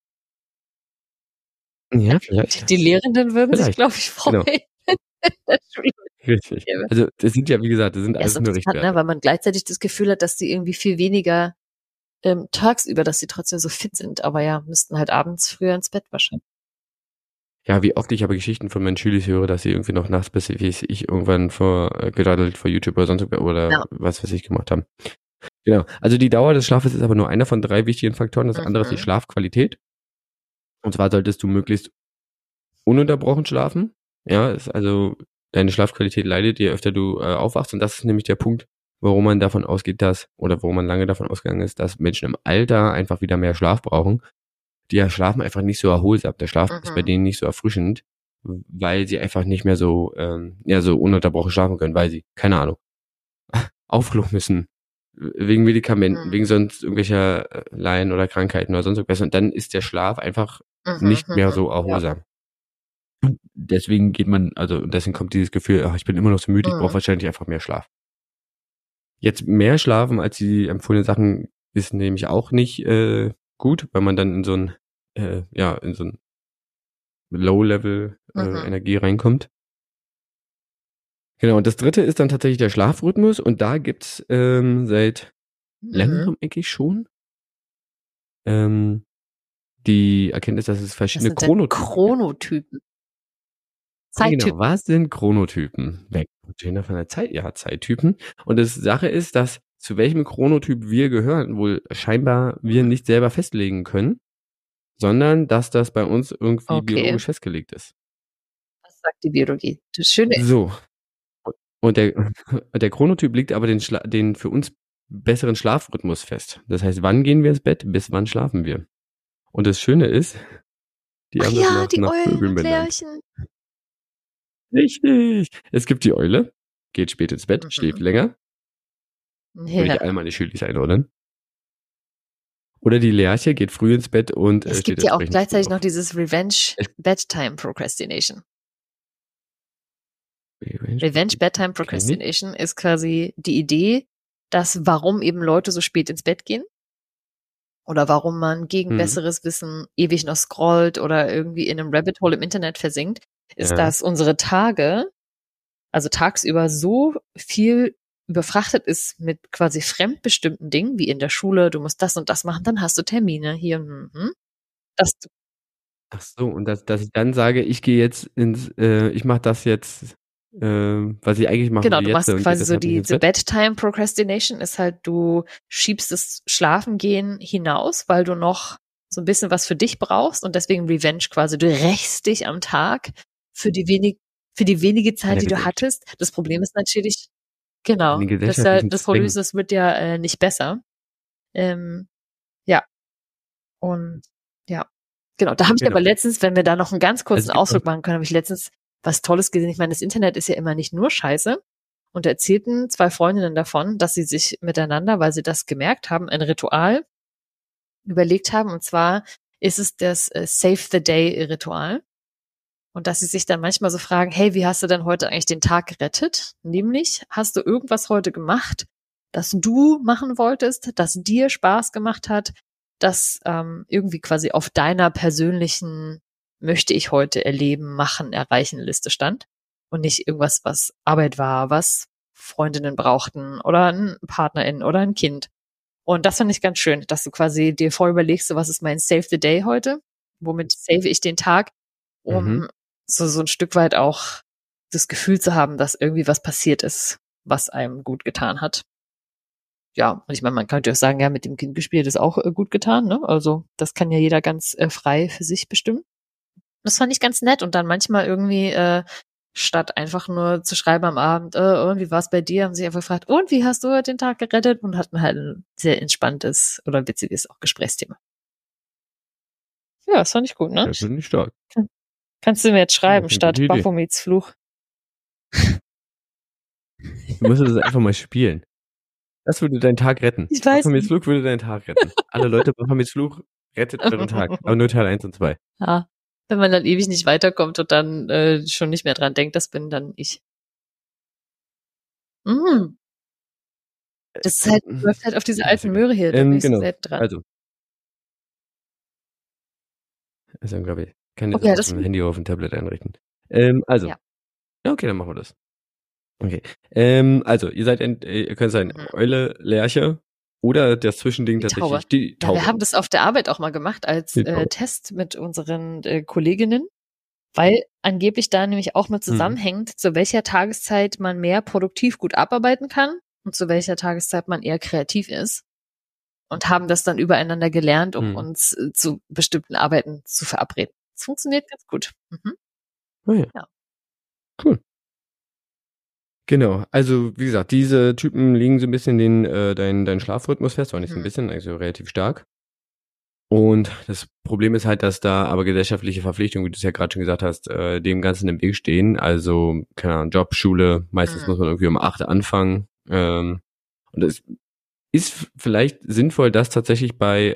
Ja, vielleicht. Die Lehrenden würden sich, glaube ich, freuen. Genau. Richtig. Also das sind ja, wie gesagt, das sind alles nur Richtwerte. Ne, weil man gleichzeitig das Gefühl hat, dass die irgendwie viel weniger tagsüber, dass sie trotzdem so fit sind. Aber ja, müssten halt abends früher ins Bett wahrscheinlich. Ja, wie oft ich aber Geschichten von meinen Schülern höre, dass sie irgendwie noch nachts bis wie ich irgendwann gedaddelt vor YouTube oder sonst oder was weiß ich gemacht haben. Genau. Also die Dauer des Schlafes ist aber nur einer von 3 wichtigen Faktoren. Das andere ist die Schlafqualität. Und zwar solltest du möglichst ununterbrochen schlafen. Ja, also deine Schlafqualität leidet, je öfter du aufwachst. Und das ist nämlich der Punkt, warum man davon ausgeht, warum man lange davon ausgegangen ist, dass Menschen im Alter einfach wieder mehr Schlaf brauchen. Die schlafen einfach nicht so erholsam. Der Schlaf ist bei denen nicht so erfrischend, weil sie einfach nicht mehr so ununterbrochen schlafen können, weil sie, keine Ahnung, aufklo müssen. Wegen Medikamenten, wegen sonst irgendwelcher Laien oder Krankheiten oder sonst irgendwas. Und dann ist der Schlaf einfach nicht mehr so erholsam. Ja. Deswegen deswegen kommt dieses Gefühl, ach, ich bin immer noch so müde, ich brauche wahrscheinlich einfach mehr Schlaf. Jetzt mehr schlafen als die empfohlenen Sachen ist nämlich auch nicht gut, weil man dann in so ein Low-Level Energie reinkommt. Genau, und das 3. ist dann tatsächlich der Schlafrhythmus und da gibt's seit längerem eigentlich schon die Erkenntnis, dass es verschiedene Chronotypen. Zeittypen. Genau, was sind Chronotypen? Von der Zeit, ja, Zeittypen. Und das Sache ist, dass zu welchem Chronotyp wir gehören, wohl scheinbar wir nicht selber festlegen können, sondern dass das bei uns irgendwie biologisch festgelegt ist. Was sagt die Biologie? Das Schöne ist. So. Und der Chronotyp legt aber den für uns besseren Schlafrhythmus fest. Das heißt, wann gehen wir ins Bett, bis wann schlafen wir? Und das Schöne ist, die haben das nach Vögeln benannt. Richtig. Es gibt die Eule, geht spät ins Bett, schläft länger. Würde ich all meine Schüler einordnen. Oder die Lerche geht früh ins Bett und es gibt ja auch gleichzeitig noch dieses Revenge Bedtime Procrastination. Revenge Bedtime Procrastination ist quasi die Idee, dass warum eben Leute so spät ins Bett gehen oder warum man gegen besseres Wissen ewig noch scrollt oder irgendwie in einem Rabbit Hole im Internet versinkt, ist, dass unsere Tage, also tagsüber so viel überfrachtet ist mit quasi fremdbestimmten Dingen, wie in der Schule, du musst das und das machen, dann hast du Termine hier, Ach so, und dass ich dann sage, ich gehe jetzt ich mache das jetzt, was ich eigentlich mache. Genau, du machst quasi so diese Bedtime Procrastination ist halt, du schiebst das Schlafengehen hinaus, weil du noch so ein bisschen was für dich brauchst und deswegen Revenge quasi, du rächst dich am Tag für die wenige Zeit, die du hattest. Das Problem ist natürlich, genau, das Problem ist, das wird ja nicht besser. Ja. Und ja, genau, da habe ich aber letztens, wenn wir da noch einen ganz kurzen Ausflug machen können, habe ich letztens was Tolles gesehen. Ich meine, das Internet ist ja immer nicht nur Scheiße. Und da erzählten 2 Freundinnen davon, dass sie sich miteinander, weil sie das gemerkt haben, ein Ritual überlegt haben. Und zwar ist es das Save the Day Ritual. Und dass sie sich dann manchmal so fragen, hey, wie hast du denn heute eigentlich den Tag gerettet? Nämlich, hast du irgendwas heute gemacht, das du machen wolltest, das dir Spaß gemacht hat, das irgendwie quasi auf deiner persönlichen möchte ich heute erleben, machen, erreichen Liste stand und nicht irgendwas, was Arbeit war, was Freundinnen brauchten oder ein Partnerin oder ein Kind. Und das fand ich ganz schön, dass du quasi dir vorher überlegst, so, was ist mein Save the Day heute? Womit save ich den Tag? Um so ein Stück weit auch das Gefühl zu haben, dass irgendwie was passiert ist, was einem gut getan hat. Ja, und ich meine, man könnte auch sagen, ja, mit dem Kind gespielt ist auch gut getan, ne? Also das kann ja jeder ganz frei für sich bestimmen. Das fand ich ganz nett und dann manchmal irgendwie statt einfach nur zu schreiben am Abend, und wie war es bei dir, haben sie einfach gefragt, und wie hast du heute den Tag gerettet? Und hatten halt ein sehr entspanntes oder witziges auch Gesprächsthema. Ja, das fand ich gut, ne? Das finde ich stark. Kannst du mir jetzt schreiben, statt Baphomets Fluch. Du musst das einfach mal spielen. Das würde deinen Tag retten. Ich weiß. Baphomets Fluch würde deinen Tag retten. Alle Leute, Baphomets Fluch rettet euren Tag. Aber nur Teil 1 und 2. Ja, wenn man dann ewig nicht weiterkommt und dann schon nicht mehr dran denkt, das bin dann ich. Das ist halt, läuft halt auf diese alten Möhre hier, da bin ich so selten dran. Also, glaube ich, kann ich das auf dem Handy oder auf dem Tablet einrichten. Ja, okay, dann machen wir das. Okay. Also, ihr könnt sein Eule, Lerche oder das Zwischending Die tatsächlich Taube. die Taube. Ja, wir haben das auf der Arbeit auch mal gemacht als Test mit unseren Kolleginnen, weil angeblich da nämlich auch mit zusammenhängt, zu welcher Tageszeit man mehr produktiv gut abarbeiten kann und zu welcher Tageszeit man eher kreativ ist. Und haben das dann übereinander gelernt, um uns zu bestimmten Arbeiten zu verabreden. Das funktioniert ganz gut. Oh ja. Cool. Genau, also wie gesagt, diese Typen legen so ein bisschen deinen Schlafrhythmus fest, auch nicht so ein bisschen, also relativ stark. Und das Problem ist halt, dass da aber gesellschaftliche Verpflichtungen, wie du es ja gerade schon gesagt hast, dem Ganzen im Weg stehen. Also, keine Ahnung, Job, Schule, meistens muss man irgendwie um 8 anfangen. Und es ist vielleicht sinnvoll, das tatsächlich bei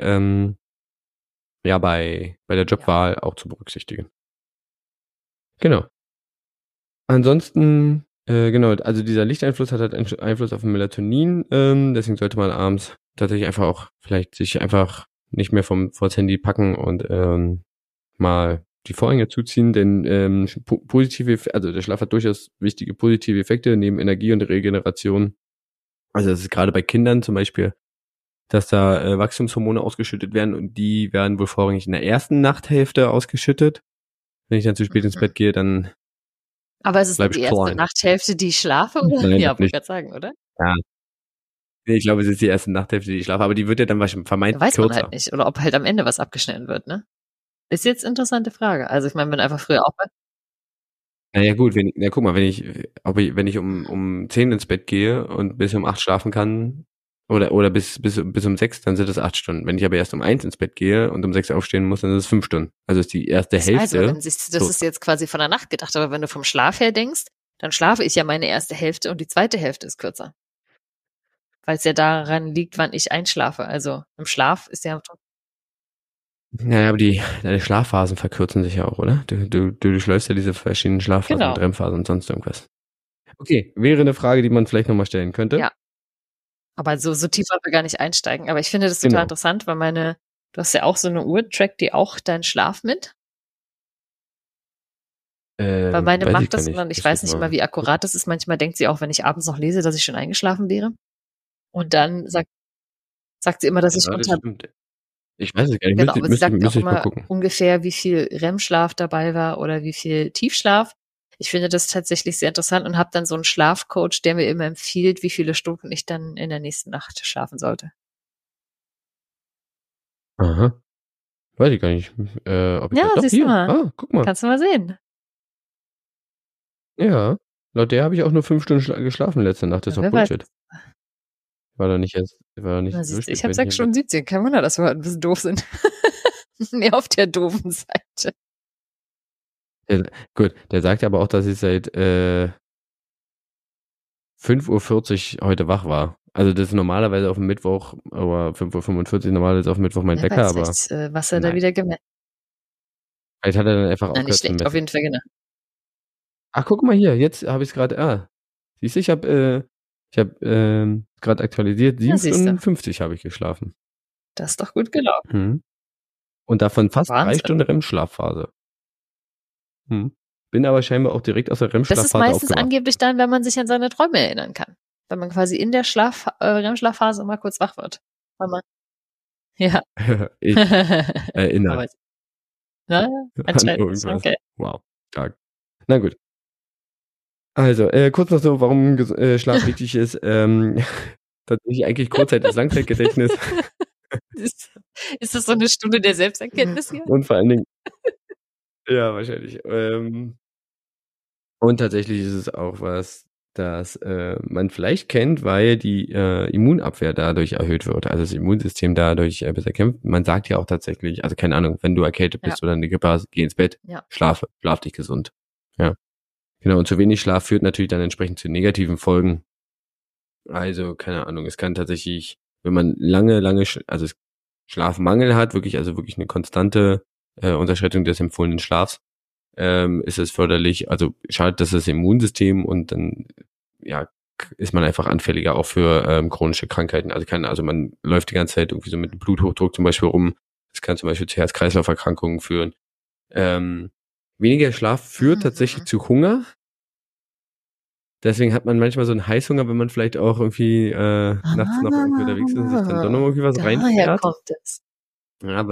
der Jobwahl auch zu berücksichtigen. Genau. Ansonsten, genau, also dieser Lichteinfluss hat halt Einfluss auf Melatonin, deswegen sollte man abends tatsächlich einfach auch vielleicht sich einfach nicht mehr vors Handy packen und mal die Vorhänge zuziehen, denn also der Schlaf hat durchaus wichtige positive Effekte neben Energie und Regeneration. Also das ist gerade bei Kindern zum Beispiel, dass da Wachstumshormone ausgeschüttet werden und die werden wohl vorrangig in der ersten Nachthälfte ausgeschüttet. Wenn ich dann zu spät ins Bett gehe, dann aber ist es die erste Nachthälfte, die ich schlafe? Oder? Nein, ja, wollte nicht. ich gerade sagen, oder? Ja. Nee, ich glaube, es ist die erste Nachthälfte, die ich schlafe, aber die wird ja dann wahrscheinlich vermeintlich weiß man kürzer. halt nicht. Oder ob halt am Ende was abgeschnitten wird, ne? Ist jetzt eine interessante Frage. Also ich meine, wenn einfach früher auch Naja gut, guck mal, wenn ich um 10 ins Bett gehe und bis um 8 schlafen kann, oder bis um 6, dann sind das 8 Stunden. Wenn ich aber erst um 1 ins Bett gehe und um 6 aufstehen muss, dann sind es 5 Stunden. Also ist die erste Hälfte. Also, das ist jetzt quasi von der Nacht gedacht, aber wenn du vom Schlaf her denkst, dann schlafe ich ja meine erste Hälfte und die zweite Hälfte ist kürzer. Weil es ja daran liegt, wann ich einschlafe. Also im Schlaf ist ja... Naja, aber deine Schlafphasen verkürzen sich ja auch, oder? Du durchläufst ja diese verschiedenen Schlafphasen mit REM-Phasen und sonst irgendwas. Okay, wäre eine Frage, die man vielleicht nochmal stellen könnte. Ja. Aber so tief wollen wir gar nicht einsteigen. Aber ich finde das total interessant, weil du hast ja auch so eine Uhr, trackt die auch deinen Schlaf mit? Weil meine macht das und ich weiß nicht immer, wie akkurat das ist. Manchmal denkt sie auch, wenn ich abends noch lese, dass ich schon eingeschlafen wäre. Und dann sagt sie immer, dass ich Ich weiß es gar nicht. Genau, aber sie sagt auch immer gucken. ungefähr, wie viel REM-Schlaf dabei war oder wie viel Tiefschlaf. Ich finde das tatsächlich sehr interessant und habe dann so einen Schlafcoach, der mir immer empfiehlt, wie viele Stunden ich dann in der nächsten Nacht schlafen sollte. Aha. Weiß ich gar nicht. Ob ich siehst du mal. Ah, guck mal. Kannst du mal sehen. Ja. Laut der habe ich auch nur 5 Stunden geschlafen letzte Nacht. Das ist doch Bullshit. War doch nicht so ich habe 6 Stunden 17. Kein Wunder, dass wir heute ein bisschen doof sind. Mehr auf der doofen Seite. Gut, der sagt aber auch, dass ich seit 5:40 Uhr heute wach war. Also das ist normalerweise auf dem Mittwoch, aber 5:45 Uhr normalerweise auf dem Mittwoch mein Wecker, aber... was er da wieder gemerkt. Vielleicht hat er dann einfach aufgehört nicht schlecht, auf jeden Fall, genau. Ach, guck mal hier, jetzt habe ich es gerade, siehst du, ich habe gerade aktualisiert, 7 Stunden 50 habe ich geschlafen. Das ist doch gut gelaufen. Und davon fast 3 Stunden REM-Schlafphase. Bin aber scheinbar auch direkt aus der REM-Schlafphase aufgewacht. Das ist meistens angeblich dann, wenn man sich an seine Träume erinnern kann. Wenn man quasi in der REM-Schlafphase mal kurz wach wird. Weil man, ja. Ich erinnere. Anscheinend. Okay. Wow, stark. Na gut. Also, kurz noch so, warum Schlaf wichtig ist. Tatsächlich eigentlich Kurzzeit- bis Langzeitgedächtnis. Ist das so eine Stunde der Selbsterkenntnis hier? Und vor allen Dingen, ja, wahrscheinlich. Und tatsächlich ist es auch was, das man vielleicht kennt, weil die Immunabwehr dadurch erhöht wird. Also das Immunsystem dadurch besser kämpft. Man sagt ja auch tatsächlich, also keine Ahnung, wenn du erkältet bist oder eine Grippe hast, geh ins Bett, schlaf dich gesund. Ja. Genau, und zu wenig Schlaf führt natürlich dann entsprechend zu negativen Folgen. Also, keine Ahnung, es kann tatsächlich, wenn man lange, also Schlafmangel hat, wirklich eine konstante Unterschreitung des empfohlenen Schlafs, ist es förderlich, also schadet das Immunsystem und dann, ja, ist man einfach anfälliger auch für chronische Krankheiten. Also man läuft die ganze Zeit irgendwie so mit Bluthochdruck zum Beispiel rum. Das kann zum Beispiel zu Herz-Kreislauf-Erkrankungen führen. Weniger Schlaf führt tatsächlich zu Hunger. Deswegen hat man manchmal so einen Heißhunger, wenn man vielleicht auch irgendwie nachts noch irgendwie unterwegs ist und sich dann doch noch irgendwie was daher reinfährt. kommt es. Ja,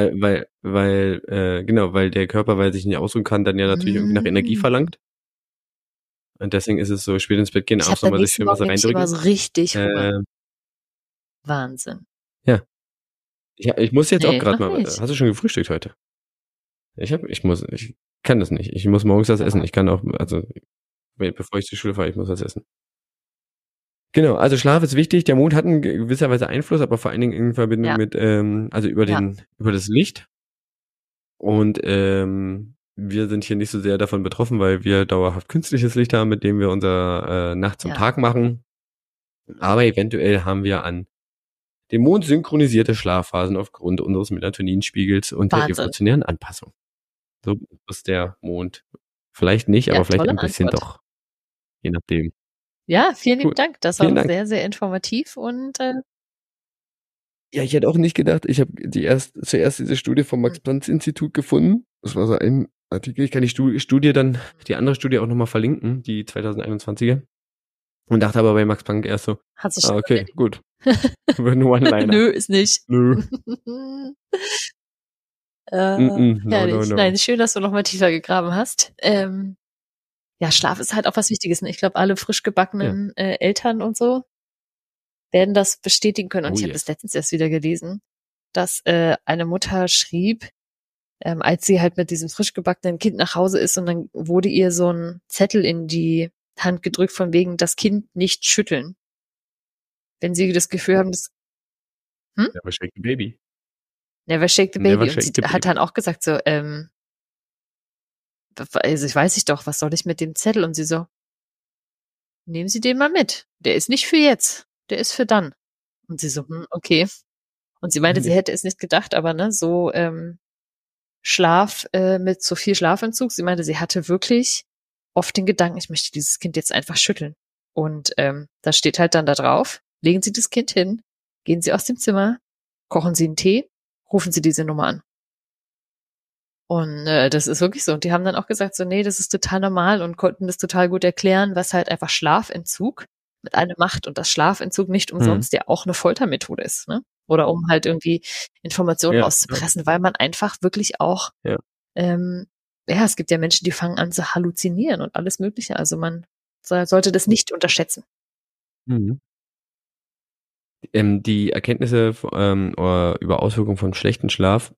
weil der Körper, weil er sich nicht ausruhen kann, dann ja natürlich irgendwie nach Energie verlangt. Und deswegen ist es so, spät ins Bett gehen, Ich auch habe so am mal sich nächsten schön was Morgen nämlich immer reindrücken. so richtig Hunger. Wahnsinn. Ja. Ich muss jetzt auch Nee, gerade noch mal. nicht. Hast du schon gefrühstückt heute? Ich kann das nicht. Ich muss morgens was essen. Ich kann auch, also bevor ich zur Schule fahre, ich muss was essen. Genau, also Schlaf ist wichtig. Der Mond hat in gewisser Weise Einfluss, aber vor allen Dingen in Verbindung Ja. mit, also über Ja. über das Licht. Und wir sind hier nicht so sehr davon betroffen, weil wir dauerhaft künstliches Licht haben, mit dem wir unser Nacht zum Ja. Tag machen. Aber eventuell haben wir an dem Mond synchronisierte Schlafphasen aufgrund unseres Melatoninspiegels und der Wahnsinn. evolutionären Anpassung. So ist der Mond. Vielleicht nicht, Ja, aber vielleicht tolle ein bisschen Antwort. doch. Je nachdem. Ja, vielen lieben Cool. Dank. Das Vielen war Dank. sehr, sehr informativ und Ja, ich hätte auch nicht gedacht, ich habe zuerst diese Studie vom Max-Planck-Institut gefunden. Das war so ein Artikel. Ich kann die andere Studie auch nochmal verlinken, die 2021er. Und dachte aber bei Max Planck erst so, hat sich schon okay, erledigt. gut. Nur One-Liner. Nö, ist nicht. Nö. Herrlich. No. Nein, schön, dass du noch mal tiefer gegraben hast. Ja, Schlaf ist halt auch was Wichtiges. Ne? Ich glaube, alle frisch gebackenen Eltern und so werden das bestätigen können. Und ich habe das letztens erst wieder gelesen, dass eine Mutter schrieb, als sie halt mit diesem frisch gebackenen Kind nach Hause ist und dann wurde ihr so ein Zettel in die Hand gedrückt von wegen das Kind nicht schütteln. Wenn sie das Gefühl haben, dass Never shake the baby. Never shake the Never baby. Und shake sie the hat baby. dann auch gesagt so, also ich weiß nicht doch, was soll ich mit dem Zettel? Und sie so, nehmen Sie den mal mit. Der ist nicht für jetzt, der ist für dann. Und sie so, okay. Und sie meinte, sie hätte es nicht gedacht, aber ne, so Schlaf mit so viel Schlafentzug. Sie meinte, sie hatte wirklich oft den Gedanken, ich möchte dieses Kind jetzt einfach schütteln. Und da steht halt dann da drauf, legen Sie das Kind hin, gehen Sie aus dem Zimmer, kochen Sie einen Tee, rufen Sie diese Nummer an. Und das ist wirklich so. Und die haben dann auch gesagt, so, nee, das ist total normal und konnten das total gut erklären, was halt einfach Schlafentzug mit einem macht und dass Schlafentzug nicht umsonst ja auch eine Foltermethode ist, ne? Oder um halt irgendwie Informationen rauszupressen, weil man einfach wirklich auch, es gibt ja Menschen, die fangen an zu halluzinieren und alles Mögliche. Also man sollte das nicht unterschätzen. Mhm. Die Erkenntnisse über Auswirkungen von schlechtem Schlaf,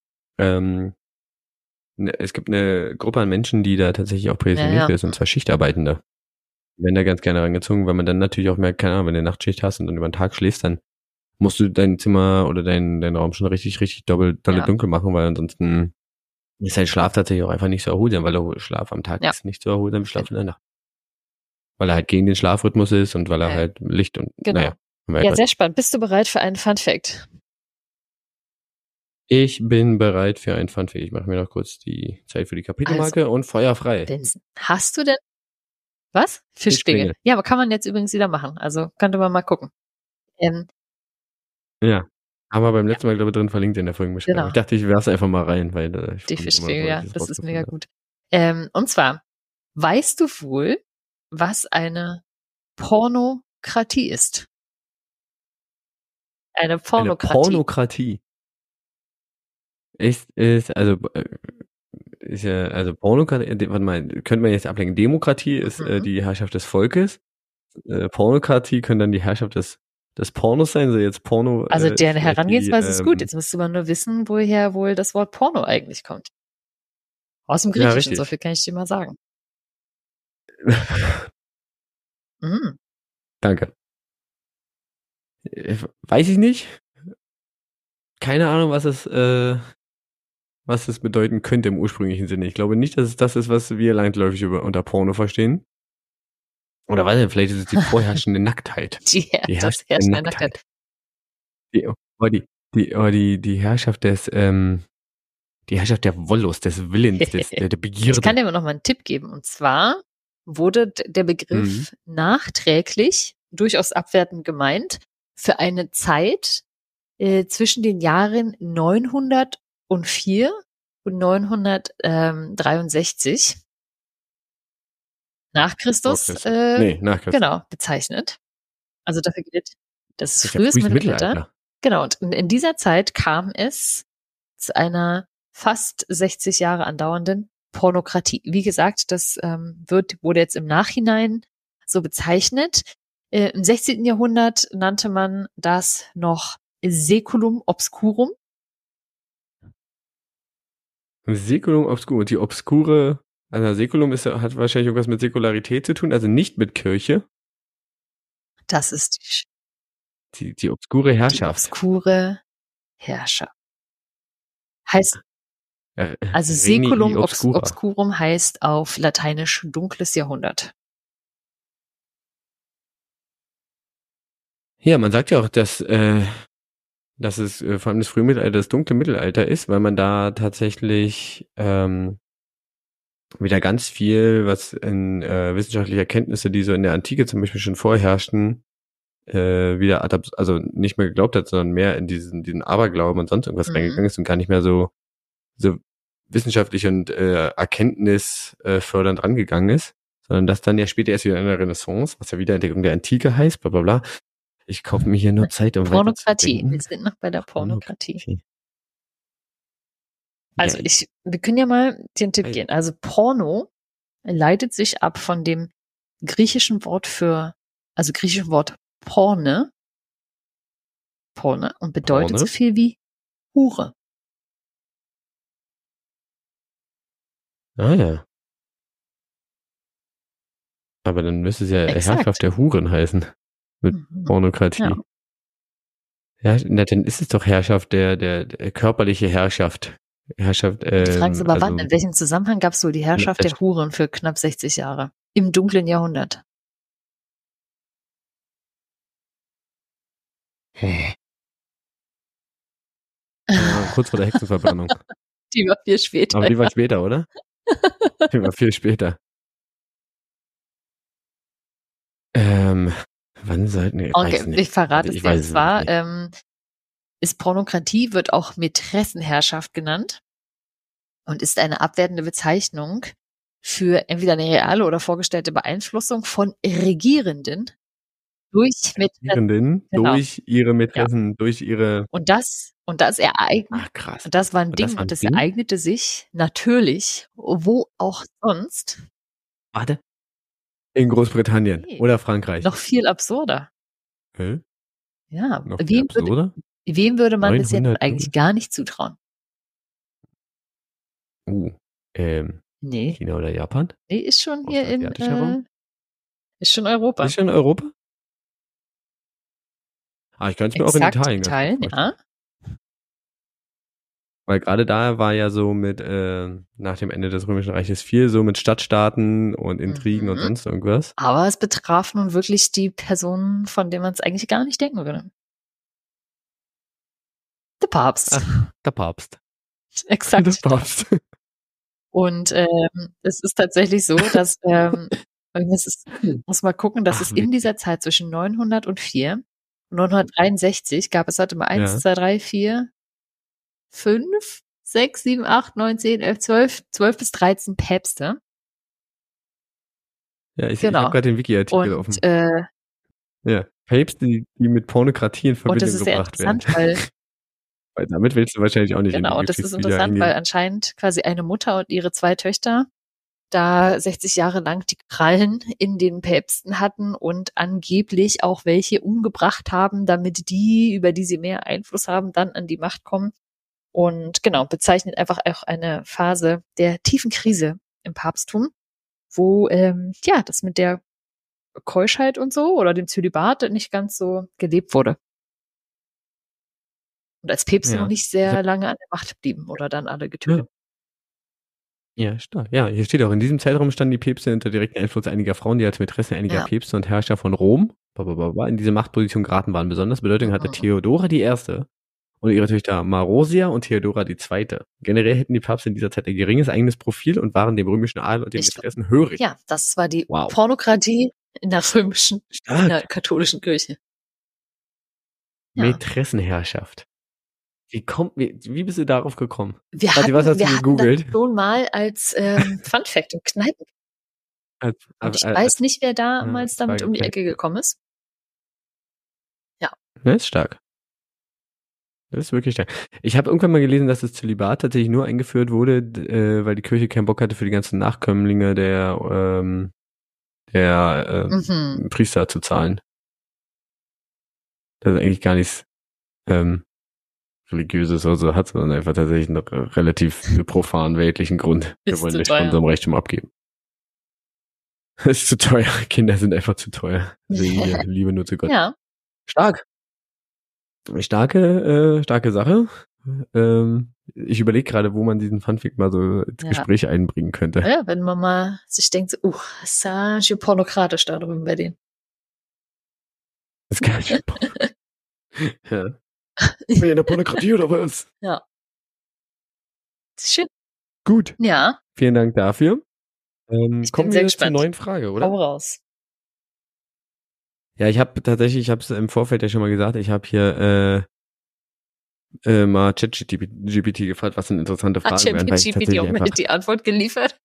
es gibt eine Gruppe an Menschen, die da tatsächlich auch prädestiniert ist, und zwar Schichtarbeitende. Die werden da ganz gerne rangezogen, weil man dann natürlich auch merkt, keine Ahnung, wenn du Nachtschicht hast und dann über den Tag schläfst, dann musst du dein Zimmer oder deinen Raum schon richtig dolle dunkel machen, weil ansonsten ist dein Schlaf tatsächlich auch einfach nicht so erholsam, weil der Schlaf am Tag ist nicht so erholsam wie Schlaf in der Nacht. Weil er halt gegen den Schlafrhythmus ist und weil er halt Licht und, Ja, sehr spannend. Bist du bereit für einen Fun-Fact? Ich bin bereit für einen Fun-Fact. Ich mache mir noch kurz die Zeit für die Kapitelmarke und Feuer frei. Vincent, hast du denn was? Fischklingel. Ja, aber kann man jetzt übrigens wieder machen. Also könnte man mal gucken. Ja. Aber beim letzten Mal, glaube ich, drin verlinkt in der Folgenbeschreibung. Genau. Ich dachte, ich werfe einfach mal rein, weil die Fischklingel, ja, das ist mega gut. Und zwar, weißt du wohl, was eine Pornokratie ist? Eine Pornokratie. Ist ja, also Pornokratie, warte mal, könnte man jetzt ablenken. Demokratie ist die Herrschaft des Volkes. Pornokratie könnte dann die Herrschaft des Pornos sein, so jetzt Porno. Also deren Herangehensweise ist gut. Jetzt müsste man nur wissen, woher wohl das Wort Porno eigentlich kommt. Aus dem Griechischen, ja, so viel kann ich dir mal sagen. Danke. Weiß ich nicht. Keine Ahnung, was es bedeuten könnte im ursprünglichen Sinne. Ich glaube nicht, dass es das ist, was wir landläufig unter Porno verstehen. Oder weiß ich, vielleicht ist es die vorherrschende Nacktheit. Die herrschende Nacktheit. Die Herrschaft des, die Herrschaft der Wollust, des Willens, der Begierde. Ich kann dir aber noch mal einen Tipp geben. Und zwar wurde der Begriff nachträglich, durchaus abwertend gemeint, für eine Zeit zwischen den Jahren 904 und 963. nach Christus, nach Christus. Genau, bezeichnet. Also dafür gilt, das ist frühes Mittelalter. Genau, und in dieser Zeit kam es zu einer fast 60 Jahre andauernden Pornokratie. Wie gesagt, das wurde jetzt im Nachhinein so bezeichnet. Im 16. Jahrhundert nannte man das noch Saeculum obscurum. Saeculum obscurum. Die obskure, also Saeculum hat wahrscheinlich irgendwas mit Säkularität zu tun, also nicht mit Kirche. Das ist die obskure Herrschaft. Die obskure Herrschaft. Heißt, also Saeculum obscurum heißt auf Lateinisch dunkles Jahrhundert. Ja, man sagt ja auch, dass es vor allem das Frühmittelalter das dunkle Mittelalter ist, weil man da tatsächlich wieder ganz viel, was in wissenschaftliche Erkenntnisse, die so in der Antike zum Beispiel schon vorherrschten, wieder also nicht mehr geglaubt hat, sondern mehr in diesen Aberglauben und sonst irgendwas reingegangen ist und gar nicht mehr so wissenschaftlich und erkenntnisfördernd rangegangen ist, sondern das dann ja später erst wieder in der Renaissance, was ja Wiederentdeckung der Antike heißt, bla bla bla. Ich kaufe mir hier nur Zeit, um Pornokratie. Wir sind noch bei der Pornokratie. Also wir können ja mal den Tipp gehen. Also Porno leitet sich ab von dem griechischen Wort Porne und bedeutet so viel wie Hure. Ah ja. Aber dann müsste es ja Herrschaft der Huren heißen. Mit Pornokratie. Ja, dann ist es doch Herrschaft der körperliche Herrschaft. Die Frage ist aber, wann, in welchem Zusammenhang gab es so die Herrschaft der Huren für knapp 60 Jahre? Im dunklen Jahrhundert. Kurz vor der Hexenverbrennung. Die war viel später. Aber die war später, oder? Die war viel später. Wann sollten wir? Okay, ich verrate es dir. Und zwar ist Pornokratie, wird auch Mätressenherrschaft genannt und ist eine abwertende Bezeichnung für entweder eine reale oder vorgestellte Beeinflussung von Regierenden durch Mätressen. Durch ihre Mätressen, durch ihre... Und das ereignet. Ach, krass. Und das war ein Ding und das ereignete sich natürlich, wo auch sonst. Warte. In Großbritannien oder Frankreich. Noch viel absurder. Ja. Noch viel absurder? Wem würde man das jetzt eigentlich gar nicht zutrauen? Nee. China oder Japan? Nee, ist schon hier ist schon Europa. Ist schon Europa? Ich kann es mir auch in Italien ja. Weil gerade da war ja so mit, nach dem Ende des Römischen Reiches viel so mit Stadtstaaten und Intrigen und sonst irgendwas. Aber es betraf nun wirklich die Personen, von denen man es eigentlich gar nicht denken würde. Der Papst. Ach, der Papst. Exakt. Der Papst. Und es ist tatsächlich so, dass muss mal gucken, dass es in dieser Zeit zwischen 904 und 963 gab es halt immer 1, 2, 3, 4, 5, 6, 7, 8, 9, 10, 11, 12 bis 13 Päpste. Ja, ich habe gerade den Wiki-Artikel offen. Päpste, die mit Pornokratie in Verbindung gebracht werden. Weil damit willst du wahrscheinlich auch nicht. Genau, und das ist interessant, weil anscheinend quasi eine Mutter und ihre 2 Töchter da 60 Jahre lang die Krallen in den Päpsten hatten und angeblich auch welche umgebracht haben, damit die, über die sie mehr Einfluss haben, dann an die Macht kommen. Und genau, bezeichnet einfach auch eine Phase der tiefen Krise im Papsttum, wo das mit der Keuschheit und so oder dem Zölibat nicht ganz so gelebt wurde. Und als Päpste noch nicht sehr lange an der Macht blieben oder dann alle getötet. Ja, stark. Ja, hier steht auch, in diesem Zeitraum standen die Päpste unter direktem Einfluss einiger Frauen, die als Mätresse einiger Päpste und Herrscher von Rom in diese Machtposition geraten waren. Besonders Bedeutung hatte Theodora I. und ihre Töchter Marosia und Theodora II. Generell hätten die Päpste in dieser Zeit ein geringes eigenes Profil und waren dem römischen Adel und den Mätressen hörig. Ja, das war die Pornokratie in der römischen, in der katholischen Kirche. Mätressenherrschaft. Wie bist du darauf gekommen? Wir hatten das schon mal als Fun Fact im Kneipen. Und ich weiß nicht, wer damals damit um die Ecke gekommen ist. Ja. Das ist stark. Das ist wirklich stark. Ich habe irgendwann mal gelesen, dass das Zölibat tatsächlich nur eingeführt wurde, weil die Kirche keinen Bock hatte, für die ganzen Nachkömmlinge der Priester zu zahlen. Das ist eigentlich gar nichts Religiöses oder so hat, sondern einfach tatsächlich einen relativ profanen weltlichen Grund. Wir wollen nicht von unserem Reichtum abgeben. Das ist zu teuer. Kinder sind einfach zu teuer. Deswegen hier, Liebe nur zu Gott. Ja. Stark. Starke Sache. Ich überlege gerade, wo man diesen Funfact mal so ins Gespräch einbringen könnte. Ja, wenn man mal sich denkt, so, ist ja schön pornokratisch da drüben bei denen. Das ist gar nicht ja. Bin ich in der Pornokratie oder was? Ja. Schön. Gut. Ja. Vielen Dank dafür. Kommen wir zur gespannt. neuen Frage, oder? Hau raus. Ja, ich habe es im Vorfeld ja schon mal gesagt, ich habe hier mal ChatGPT gefragt, was sind interessante Fragen wären. Hat ChatGPT auch mal die Antwort geliefert?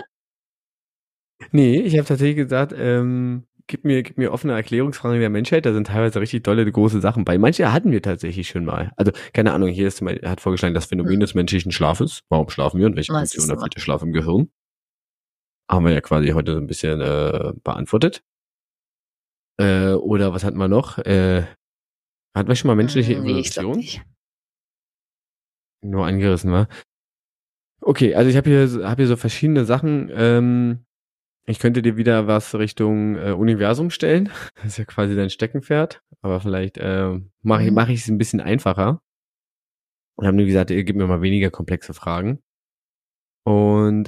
Nee, ich habe tatsächlich gesagt, gib mir offene Erklärungsfragen der Menschheit, da sind teilweise richtig tolle, große Sachen bei. Manche hatten wir tatsächlich schon mal. Also, keine Ahnung, hier ist er hat vorgeschlagen, das Phänomen des menschlichen Schlafes. Warum schlafen wir und welche Funktion hat der Schlaf im Gehirn? Haben wir ja quasi heute so ein bisschen beantwortet. Oder was hatten wir noch? Hatten wir schon mal menschliche Evolution? Nee, ich glaub nicht. Nur angerissen, war. Okay, also ich habe hier so verschiedene Sachen. Ich könnte dir wieder was Richtung Universum stellen. Das ist ja quasi dein Steckenpferd. Aber vielleicht mache ich es ein bisschen einfacher. Und haben nur gesagt, ihr gebt mir mal weniger komplexe Fragen. Und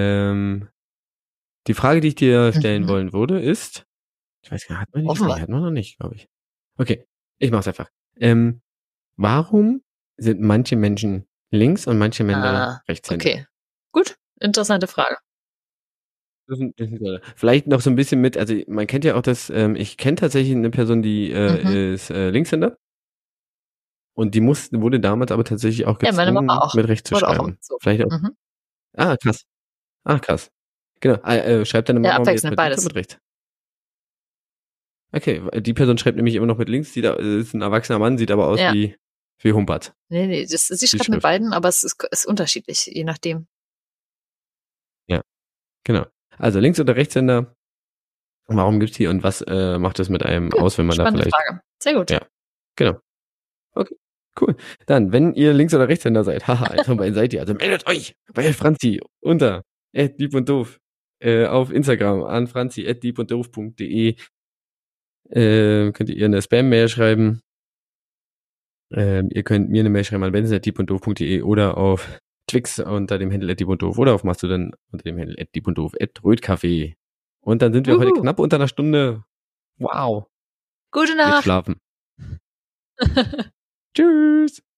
die Frage, die ich dir stellen wollen würde, ist, ich weiß gar nicht, hat man noch nicht, glaube ich. Okay, ich mach's einfach. Warum sind manche Menschen links und manche Menschen rechtshändig? Okay, gut, interessante Frage. Vielleicht noch so ein bisschen mit, also man kennt ja auch das, ich kenne tatsächlich eine Person, die ist Linkshänder. Und die wurde damals aber tatsächlich auch gezwungen, meine Mama auch. mit rechts zu schreiben. So. Vielleicht auch. Krass. Krass. Genau. Schreibt deine Mama jetzt mit links oder mit rechts? Okay, die Person schreibt nämlich immer noch mit links, ist ein erwachsener Mann, sieht aber aus wie Humpert. Nee, sie schreibt mit beiden, aber es ist unterschiedlich, je nachdem. Ja, genau. Also Links- oder Rechtshänder, warum gibt's die und was macht es mit einem aus, wenn man da vielleicht... Frage. Sehr gut. Ja, genau. Okay, cool. Dann, wenn ihr Links- oder Rechtshänder seid, haha, von beiden seid ihr, also meldet euch bei Franzi unter @diebunddoof auf Instagram an franzi@diebunddoof.de könnt ihr eine Spam-Mail schreiben. Ihr könnt mir eine Mail schreiben an benson@diebunddoof.de oder auf Twix unter dem Handle @diebunddoof oder auf Mastodon unter dem Handle @diebunddoof @rötcafé. Und dann sind wir heute knapp unter einer Stunde. Wow. Gute Nacht. Jetzt schlafen. Tschüss.